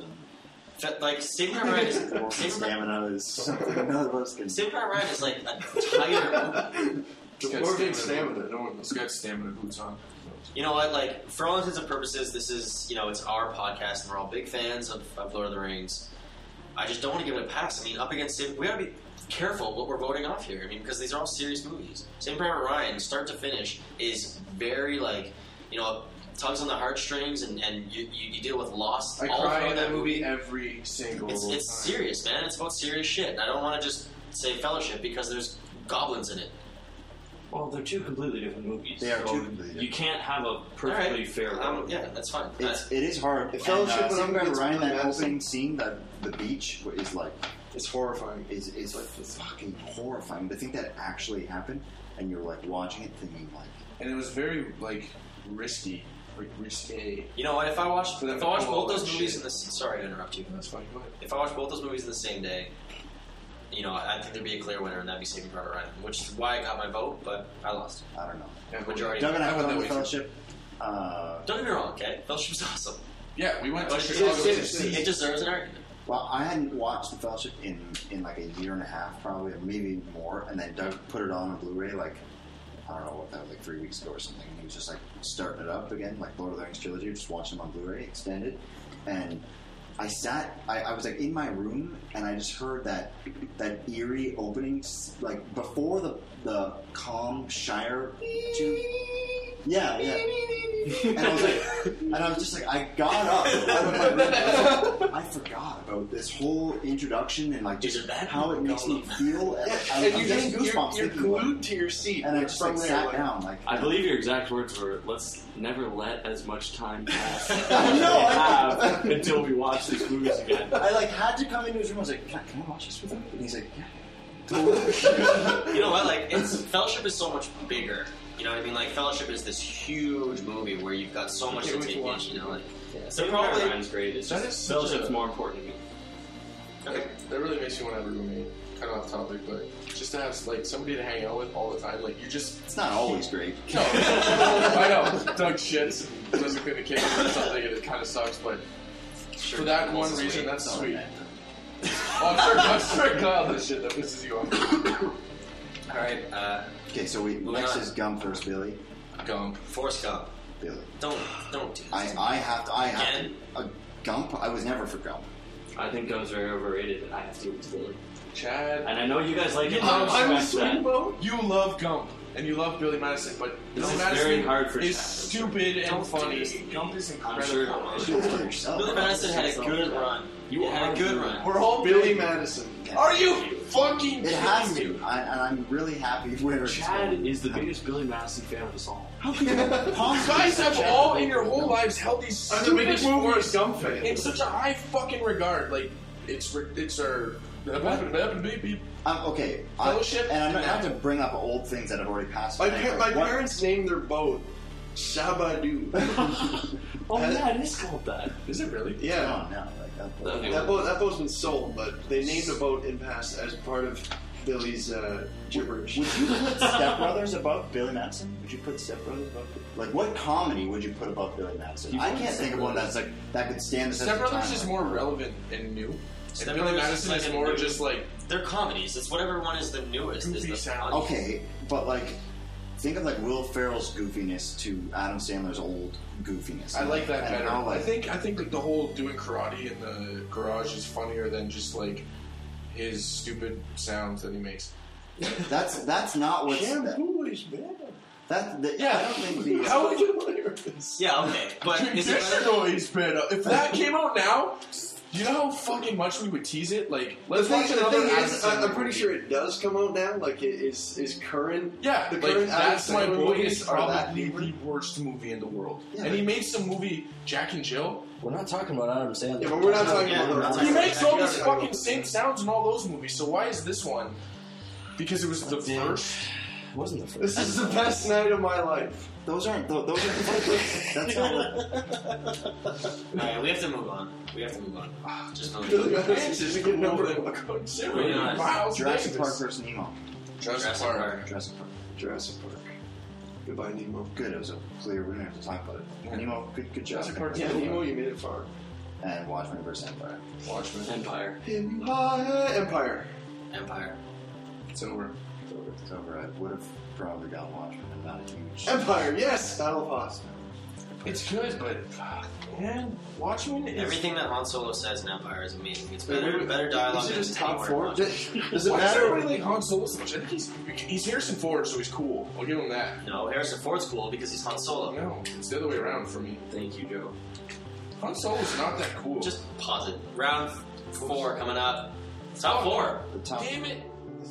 like Saving Private Ryan is and stamina is something none of us can. Saving Private Ryan is like a tighter. It's got Dwarven stamina. stamina, no one It's got stamina boots on. You know what? Like, for all intents and purposes, this is, it's our podcast, and we're all big fans of Lord of the Rings. I just don't want to give it a pass. I mean, up against it, we gotta be careful what we're voting off here. I mean, because these are all serious movies. Saving Private Ryan, start to finish, is very, like, tugs on the heartstrings, and you deal with loss I all cry throughout in that that movie every single It's time. serious, man. It's about serious shit. And I don't want to just say Fellowship because there's goblins in it. Well, they're two completely different movies. They are so two completely different. You can't have a perfectly Alright. fair vote. Yeah, that's fine. It is hard. If Fellowship went up Saving Private against Ryan, Billy that Madison- opening scene, the beach is like It's horrifying. is like fucking horrifying. To think that actually happened, and you're like watching it, thinking like, And it was very, like, risky. Like, risque. You know what? If I watch For them to pull all both those that movies shit. in the sorry to interrupt you. That's fine, go ahead. If I watch both those movies in the same day, I think there'd be a clear winner, and that'd be Saving Private Ryan, which is why I got my vote, but I lost. I don't know. Yeah, Majority. Doug and I I went went on that the way, too. Fellowship. Don't get me wrong, okay? Fellowship's awesome. Yeah, we went to But Chicago. it deserves an argument. Well, I hadn't watched the Fellowship in like a year and a half, probably, or maybe more. And then Doug put it on Blu-ray, like I don't know what that was, like 3 weeks ago or something. And he was just like starting it up again, like Lord of the Rings trilogy, just watching them on Blu-ray extended. And I was like in my room, and I just heard that eerie opening, like before the calm Shire tune. Yeah. And I was just like, I got up out of my room. I forgot about this whole introduction and like just how it makes me feel. And And I'm you getting just, goosebumps you're thinking about it. glued to your seat. And I just from like there, sat down, like I believe your exact words were, let's never let as much time pass as I we know, I- have until we watch these movies again. I like had to come into his room. I was like, can I watch this with him? And he's like, yeah. You know what? Like, Fellowship is so much bigger. You know what I mean? Like, Fellowship is this huge movie where you've got so much to Can't wait take to in. watch You know, like, So probably- probably Ryan's great. It's That just is such Fellowship's a- more important to me. okay. That really makes me want to have a roommate. Kind of off topic, but just to have like somebody to hang out with all the time, like you just It's not always great. no. I know Doug shits and doesn't clean the kitchen or something, and it kind of sucks. But for that one reason, that's That's all sweet. I meant. Oh, I'm sure Kyle does shit that pisses you off. All right. Okay, so next is Gump versus Billy. Gump. Forrest Gump. Billy. Don't do this. I have to. Again? Gump. I was never for Gump. I think Gump's very overrated, and I have to give it to Billy. Chad. And I know you guys like it. I'm I in respect sweet that. mode. You love Gump. And you love Billy Madison, but This Billy is Madison very hard for is Chad. stupid and Don't do funny. this. Gump is I'm incredible. sure. Do it for yourself. Billy Madison had a good run. You had are a good run. We're all Billy Madison. Are you fucking It has kidding me? to, and I'm really happy where it's Chad going. is the biggest Billy Madison fan of us all. How can you You possibly guys have Chad all over in your whole Gump? lives held these I'm the stupid biggest movies Forrest Gump fan. in such a high fucking regard. Like it's our Okay, Fellowship and I'm and not have to that. bring up old things that have already passed. My, away, but my what- parents named their boat Shabadoo. Oh yeah, it is called that. Is it really? Come Yeah. on now, like that. Okay. That boat's been sold, but they named a boat in past as part of Billy's gibberish. Would you put Step Brothers above Billy Madison? Would you put Step Brothers above? Like, what comedy would you put above Billy Madison? You I put can't Step think of one Brothers. that's like that could stand the test Step of Brothers time. is like- more relevant and new. Step And Billy Brothers is Madison like is a more new- just like They're comedies. It's whatever one is the newest. Is Goofy the sound. funny. Okay, but like think of like Will Ferrell's goofiness to Adam Sandler's old goofiness. I like that And better. how, I like, think like the whole doing karate in the garage is funnier than just like his stupid sounds that he makes. that's not what's Shampoo is better. Yeah. I don't think the How would you hilarious? Yeah, okay, but is it This noise better? If that came out now, you know how fucking much we would tease it. Like, let's watch The another. thing Adam is, Sandler I'm pretty movie. sure it does come out now. Like, it is current. Yeah, the like current that's my Adam Sandler boy. movies Is are that probably deep. the worst movie in the world, Yeah, and but- he made some movie Jack and Jill. We're not talking about Adam Sandler. Yeah, but we're not talking Yeah, we're not about He talking makes all these Yeah. fucking same sounds in all those movies. So why is this one? Because it was the Damn. first. It wasn't the This first. is the best night of my life. those aren't that's not what, Alright, we have to move on. Just move Really on. honest, this is a good number. Really nice. Miles Jurassic Davis. Park versus Nemo. Jurassic Park. Jurassic Park. Jurassic Park. Goodbye, Nemo. Good. It was a clear. We don't have to talk about it. Yeah. Nemo. Good job. Jurassic Park. Yeah, Nemo, you made it far. And Watchmen versus Empire. Watchmen. Empire. Empire. Empire. It's over. It's over. I would have probably got Watchmen and not a huge. Empire, yes! Battle of Hoth. It's good, but man, Watchmen is Everything that Han Solo says in Empire is amazing. It's Wait, better dialogue Is it than his top anywhere four? in Does Watchmen. it Why does matter? everybody like Han Solo so much? I think he's Harrison Ford, so he's cool. I'll give him that. No, Harrison Ford's cool because he's Han Solo. No, it's the other way around for me. Thank you, Joe. Han Solo's not that cool. Just pause it. Round 4 coming up. Top 4. The top. damn it.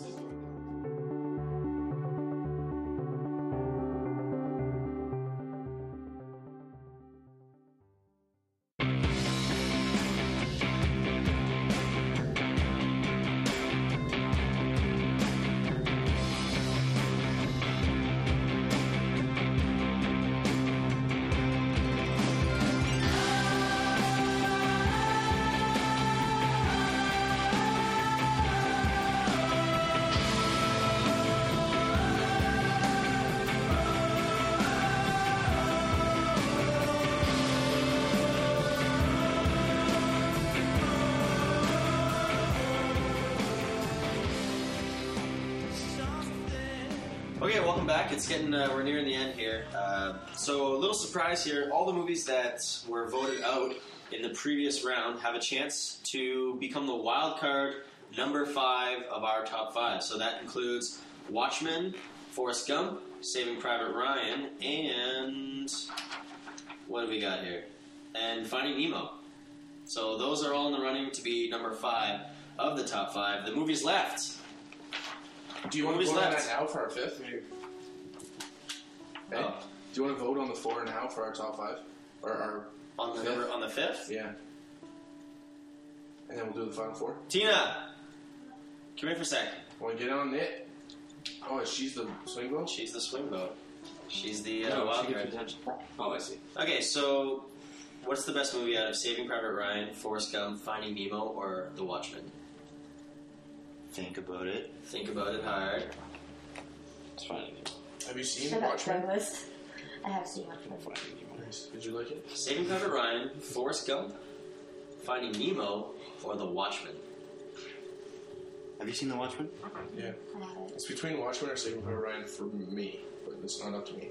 Okay, welcome back. It's getting we're nearing the end here. So a little surprise here: all the movies that were voted out in the previous round have a chance to become the wild card number 5 of our top 5. So that includes Watchmen, Forrest Gump, Saving Private Ryan, and what do we got here? And Finding Nemo. So those are all in the running to be number 5 of the top 5. The movies left. Do you want to Movies vote on left. that now for our 5th? Hey, Oh. do you want to vote on the 4 now for our top 5? Or our On the Fifth. on the 5th? yeah. And then we'll do the final 4. Tina! Come here for a sec. Want to get on it? Oh, she's the swing vote? She's the swing vote. She's the No, wild she gets card. potential. Oh, I see. Okay, so what's the best movie out of Saving Private Ryan, Forrest Gump, Finding Nemo, or The Watchmen? Think about it. Think about it hard. It's fine. Have you seen Shut up, Watchmen? Douglas. I have seen Watchmen. Nice. Did you like it? Saving Private Ryan, Forrest Gump, Finding Nemo, or The Watchmen? Have you seen The Watchmen? Yeah. I haven't. It's between Watchmen or Saving Private Ryan for me, but it's not up to me.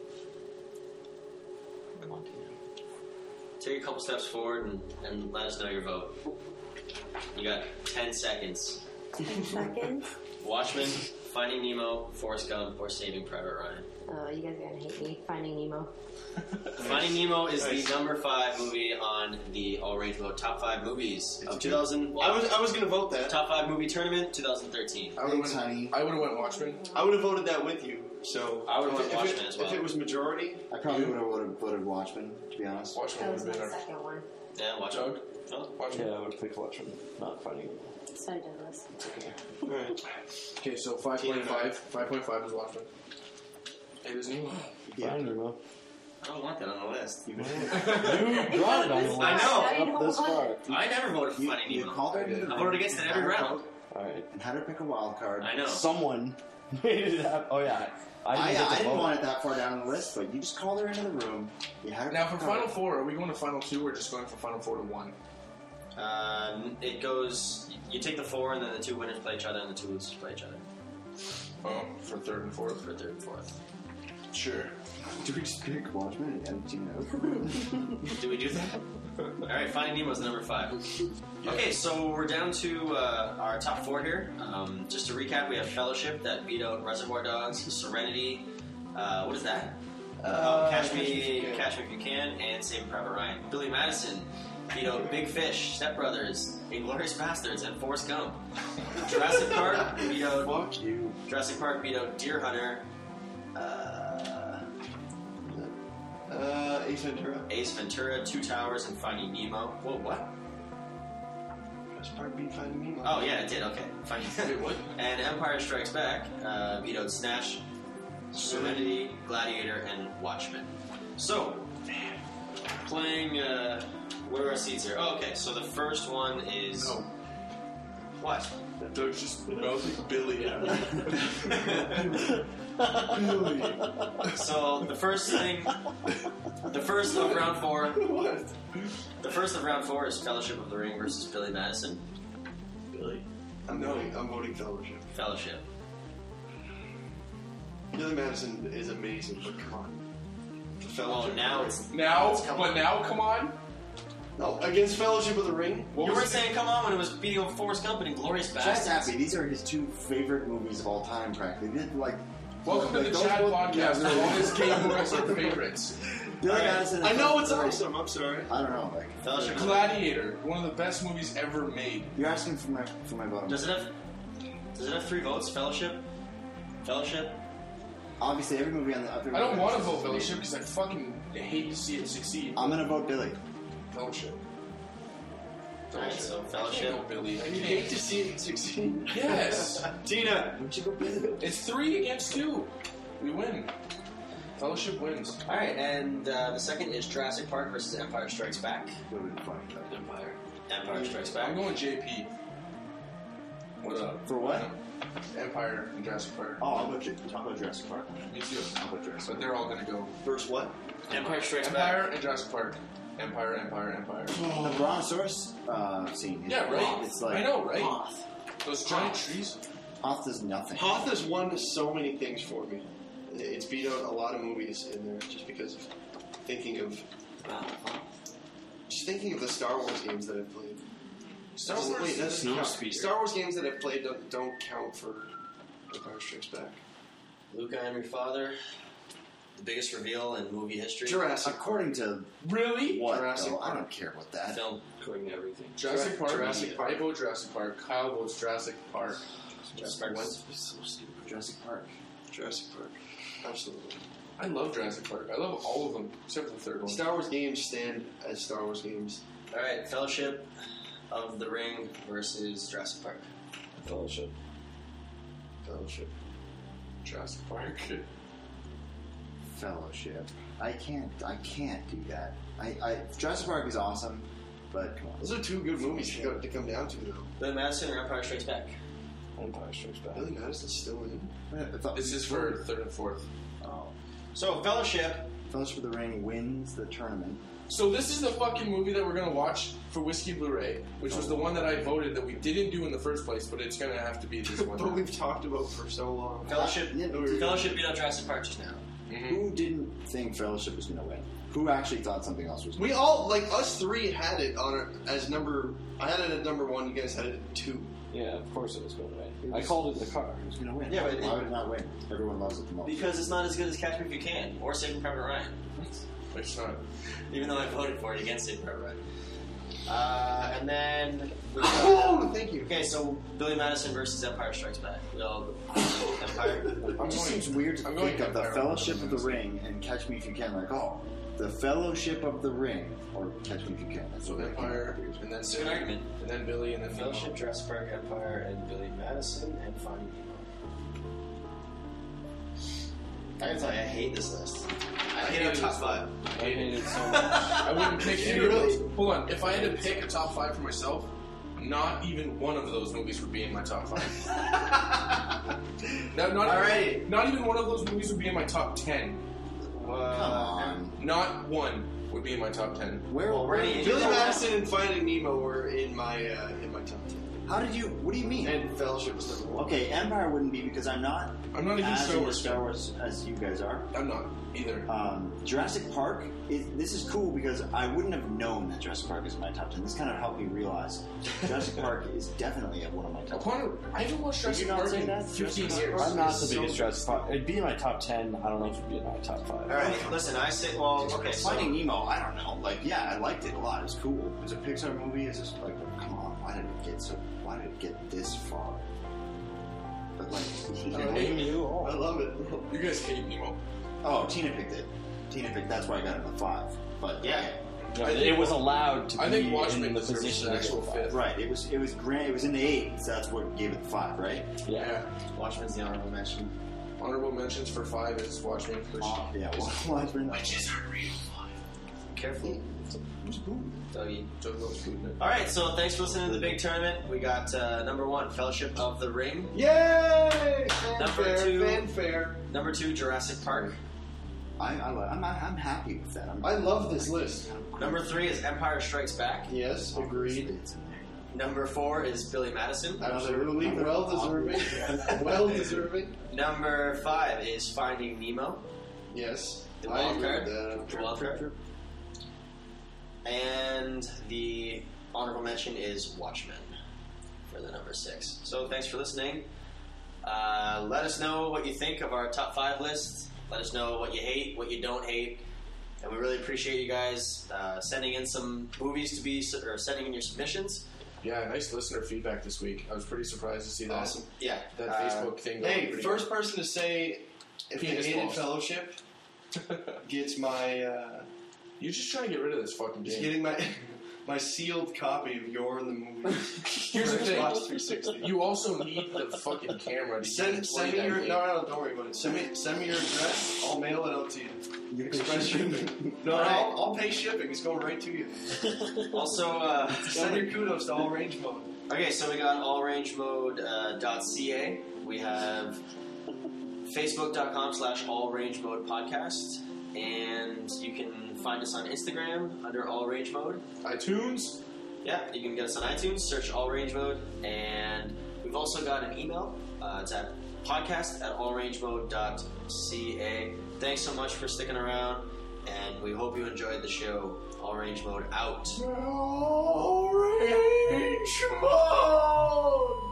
Come on, Tina. Take a couple steps forward and let us know your vote. You got 10 seconds. 10 seconds. Watchmen, Finding Nemo, Forrest Gump, or Saving Private Ryan? Oh, you guys are gonna hate me. Finding Nemo. Finding Nemo is Nice. the number 5 movie on the All Rage Vote Top 5 Movies of 2000. I was going to vote that. Top 5 Movie Tournament 2013. I would Thanks, have honey. went Watchmen. I would have voted that with you. So I would've if voted it- Watchmen as well. If it was majority, I probably would have voted Watchmen, to be honest. Watchmen That would was have my been our second one. Yeah, watch Doug. it. Oh. Watchmen. Yeah, I would pick Watchmen, not Finding Nemo. So Douglas. right. Okay, so 5.5. 5.5 is Watchmen. It is Nemo. Finding Nemo. I don't want that on the list. You brought it on the list. I know. I Up this far. I never voted for You, Finding you Nemo. called her into the I voted room against it and every had her round. vote Alright. And had her pick a wild card. I know. Someone made it happen. Oh, yeah. I I didn't vote. want it that far down the list, but you just called her into the room. You had her Now, pick for a Final card. Four, are we going to Final 2 or just going from Final 4 to 1? It goes. You take the 4, and then the 2 winners play each other, and the 2 losers play each other Oh, for 3rd and 4th? for 3rd and 4th. Sure. Do we just pick Watchmen and edit it out? Do we do that? All right, Finding Nemo's number 5. Okay, so we're down to our top 4 here. Just to recap, we have Fellowship that beat out Reservoir Dogs, Serenity. What is that? Catch Me If You Can, and Saving Private Ryan. Billy Madison beat out Big Fish, Step Brothers, Inglourious Bastards, and Forrest Gump. Jurassic Park beat out. Fuck you. Jurassic Park beat out Deer Hunter. Ace Ventura. Ace Ventura, Two Towers, and Finding Nemo. Whoa, what? Jurassic Park beat Finding Nemo. Oh yeah, it did. Okay, Finding Wait, what? And Empire Strikes Back beat out Snatch, Serenity, Gladiator, and Watchmen. So, playing. What are our seeds here? Oh, okay, so the first one is. No. What? Doug's just mouthing Billy out. So the first thing, the first of round 4. What? The first of round 4 is Fellowship of the Ring versus Billy Madison. Billy. I'm voting Fellowship. Fellowship. Billy Madison is amazing, but come on. Well, now it's Come on. No, against Fellowship of the Ring. you were saying come on when it was beating up Forrest Gump and Glorious Chad's Bastards. happy. These are his 2 favorite movies of all time, practically. They're like, Welcome to the those Chad both- podcast yeah, where all his game movies are favorites. Billy Alright. Madison. I know it's awesome. I'm sorry. I don't know. Like, Fellowship. Gladiator, one of the best movies ever made. you're asking for my vote. Does it have 3 votes? Fellowship. Obviously, every movie on the. I don't want to vote Fellowship because I fucking hate to see it succeed. I'm gonna vote Billy. Fellowship. Alright, so I can't Fellowship. go Billy. I You can't. hate to see it succeed. Yes. Tina. Would you go Billy? It's 3 against 2. We win. Fellowship wins. All right, and the second is Jurassic Park versus Empire Strikes Back. Empire. Empire Strikes Back. I'm going JP. What up? For what? Empire and Jurassic Park. Oh, I'll go Jurassic Park. Me too. I'll go Jurassic But they're all gonna go. First what? Empire Strikes Empire Back. and Jurassic Park. Empire. The Brontosaurus scene. is- Yeah, right? It's like I know, right? Hoth. Those giant trees. Hoth does nothing. Hoth has won so many things for me. It's beat out a lot of movies in there just because of thinking of the Star Wars games that I've played. Star Wars. Wait, that's Snow not Speeder. Star Wars games that I've played don't count for Empire Strikes Back. Luke, I am your father. The biggest reveal in movie history. Jurassic. According to Really? what? Jurassic Though? I Park. don't care about that. Film. According to everything. Jurassic Park. Jurassic Park. I vote Jurassic Park. Kyle votes Jurassic Park. Jurassic Park. What? It's so stupid. Jurassic Park. Jurassic Park. Absolutely. I love Jurassic Park. I love all of them except for the third one. Star Wars games stand as Star Wars games. All right, Fellowship of the Ring versus Jurassic Park. Fellowship. Fellowship. Jurassic Park. Fellowship. I can't do that. Jurassic Park is awesome, but come on. Those are 2 good movies to come down to, though. Billy Madison or Empire Strikes Back? Empire Strikes Back. Billy Madison's still in. This is for third and fourth. Oh. So Fellowship. Fellowship of the Ring wins the tournament. So this is the fucking movie that we're gonna watch for Whiskey Blu-ray, which was the one that I voted that we didn't do in the first place, but it's gonna have to be this one. But we've talked about for so long. Fellowship. Yeah, Fellowship beat out Jurassic Park just now. Who didn't think Fellowship was going to win? Who actually thought something else was going We all, like, us 3 had it as number... I had it at number 1, you guys had it at 2. Yeah, of course it was going to win. I called it in the car. to win? Yeah, but why would it not win? Everyone loves it the most. Because it's not as good as Catch Me If You Can or Saving Private Ryan. It's not. Even though I voted for it against Saving Private Ryan. And then... Oh, thank you. Okay, so Billy Madison versus Empire Strikes Back. We all Empire. It just seems weird to I'm think going of the Empire. Fellowship of the Ring and Catch Me If You Can, like, oh, the Fellowship of the Ring, or Catch Me If You Can. That's So what I Empire, and then It's a good Billy, argument. and then Billy, and then Fellowship, Jurassic Park, Empire, and Billy Madison, and Finding Nemo. I can tell you, I hate this list. I hate our top 5. I hated it so much. I wouldn't pick any of Really? those. Hold on, if I had to pick a top 5 for myself, not even one of those movies would be in my top 5. Alrighty. Not even one of those movies would be in my top 10. Come on. Not one would be in my top 10. Where Well, where Rennie, Billy Madison and Finding Nemo were in my top 10. How did you? What do you mean? And Fellowship was number 1. Okay, Empire wouldn't be because I'm not I'm not a huge as Star into Wars Star fan. Wars as you guys are. I'm not either. Jurassic Park, this is cool because I wouldn't have known that Jurassic Park is in my top 10. This kind of helped me realize Jurassic Park is definitely at one of my top 10. I haven't watched Did you Jurassic not Park say in that? 15 Jurassic years. I'm not It's the so biggest Jurassic Park. It'd be in my top 10. I don't know if it'd be in my top 5. All right, listen. I say, well, okay. So Finding Nemo, I don't know. Like, yeah, I liked it a lot. It was cool. It was a Pixar movie. It's just like, come on, why did it get this far? But like, I love it. You guys hate Nemo. oh, Tina picked it. That's why I got it at 5. But yeah, No, I think- it was allowed to I be think Watchmen in the deserves position an to actual get 5th. right, it was grand. It was in the 8, so that's what gave it the 5, right? Yeah. Watchmen's the honorable mention. Honorable mentions for 5 is Watchmen, which Yeah, Watchmen. Witches are real. Careful, Dougie. Talk about food. All right, so thanks for listening to the big tournament. We got number 1, Fellowship of the Ring. Yay! Number Fanfare, 2. fanfare. Number 2, Jurassic Park. I'm happy with that. I love this list. Number 3 is Empire Strikes Back. Yes, agreed. It's in there. Number 4 is Billy Madison. Absolutely, well deserving. Well deserving. Number 5 is Finding Nemo. Yes, The I wild agree card. with The that. wild card. And the honorable mention is Watchmen for the number 6. So thanks for listening. Let us know what you think of our top 5 list. Let us know what you hate, what you don't hate. And we really appreciate you guys sending in some movies or sending in your submissions. Yeah, nice listener feedback this week. I was pretty surprised to see that. Awesome. Yeah. That Facebook thing. going Hey, pretty first person to say if they Penis hated balls. Fellowship good. gets my You just try to get rid of this fucking is game. getting my sealed copy of You're in the Movie. Here's the thing. Xbox 360. You also need the fucking camera to Send play me that your game. no, don't worry about it. Send me your address. I'll mail it out to you. Express shipping. No, All right. I'll pay shipping. It's going right to you. Also, Send your kudos to All Range Mode. okay, so we got allrangemode.ca. We have facebook.com/allrangemodepodcast. And you can find us on Instagram under All Range Mode. iTunes. Yeah, you can get us on iTunes, search All Range Mode. And we've also got an email. It's at podcast@allrangemode.ca. Thanks so much for sticking around, and we hope you enjoyed the show. All Range Mode out. All Range Mode!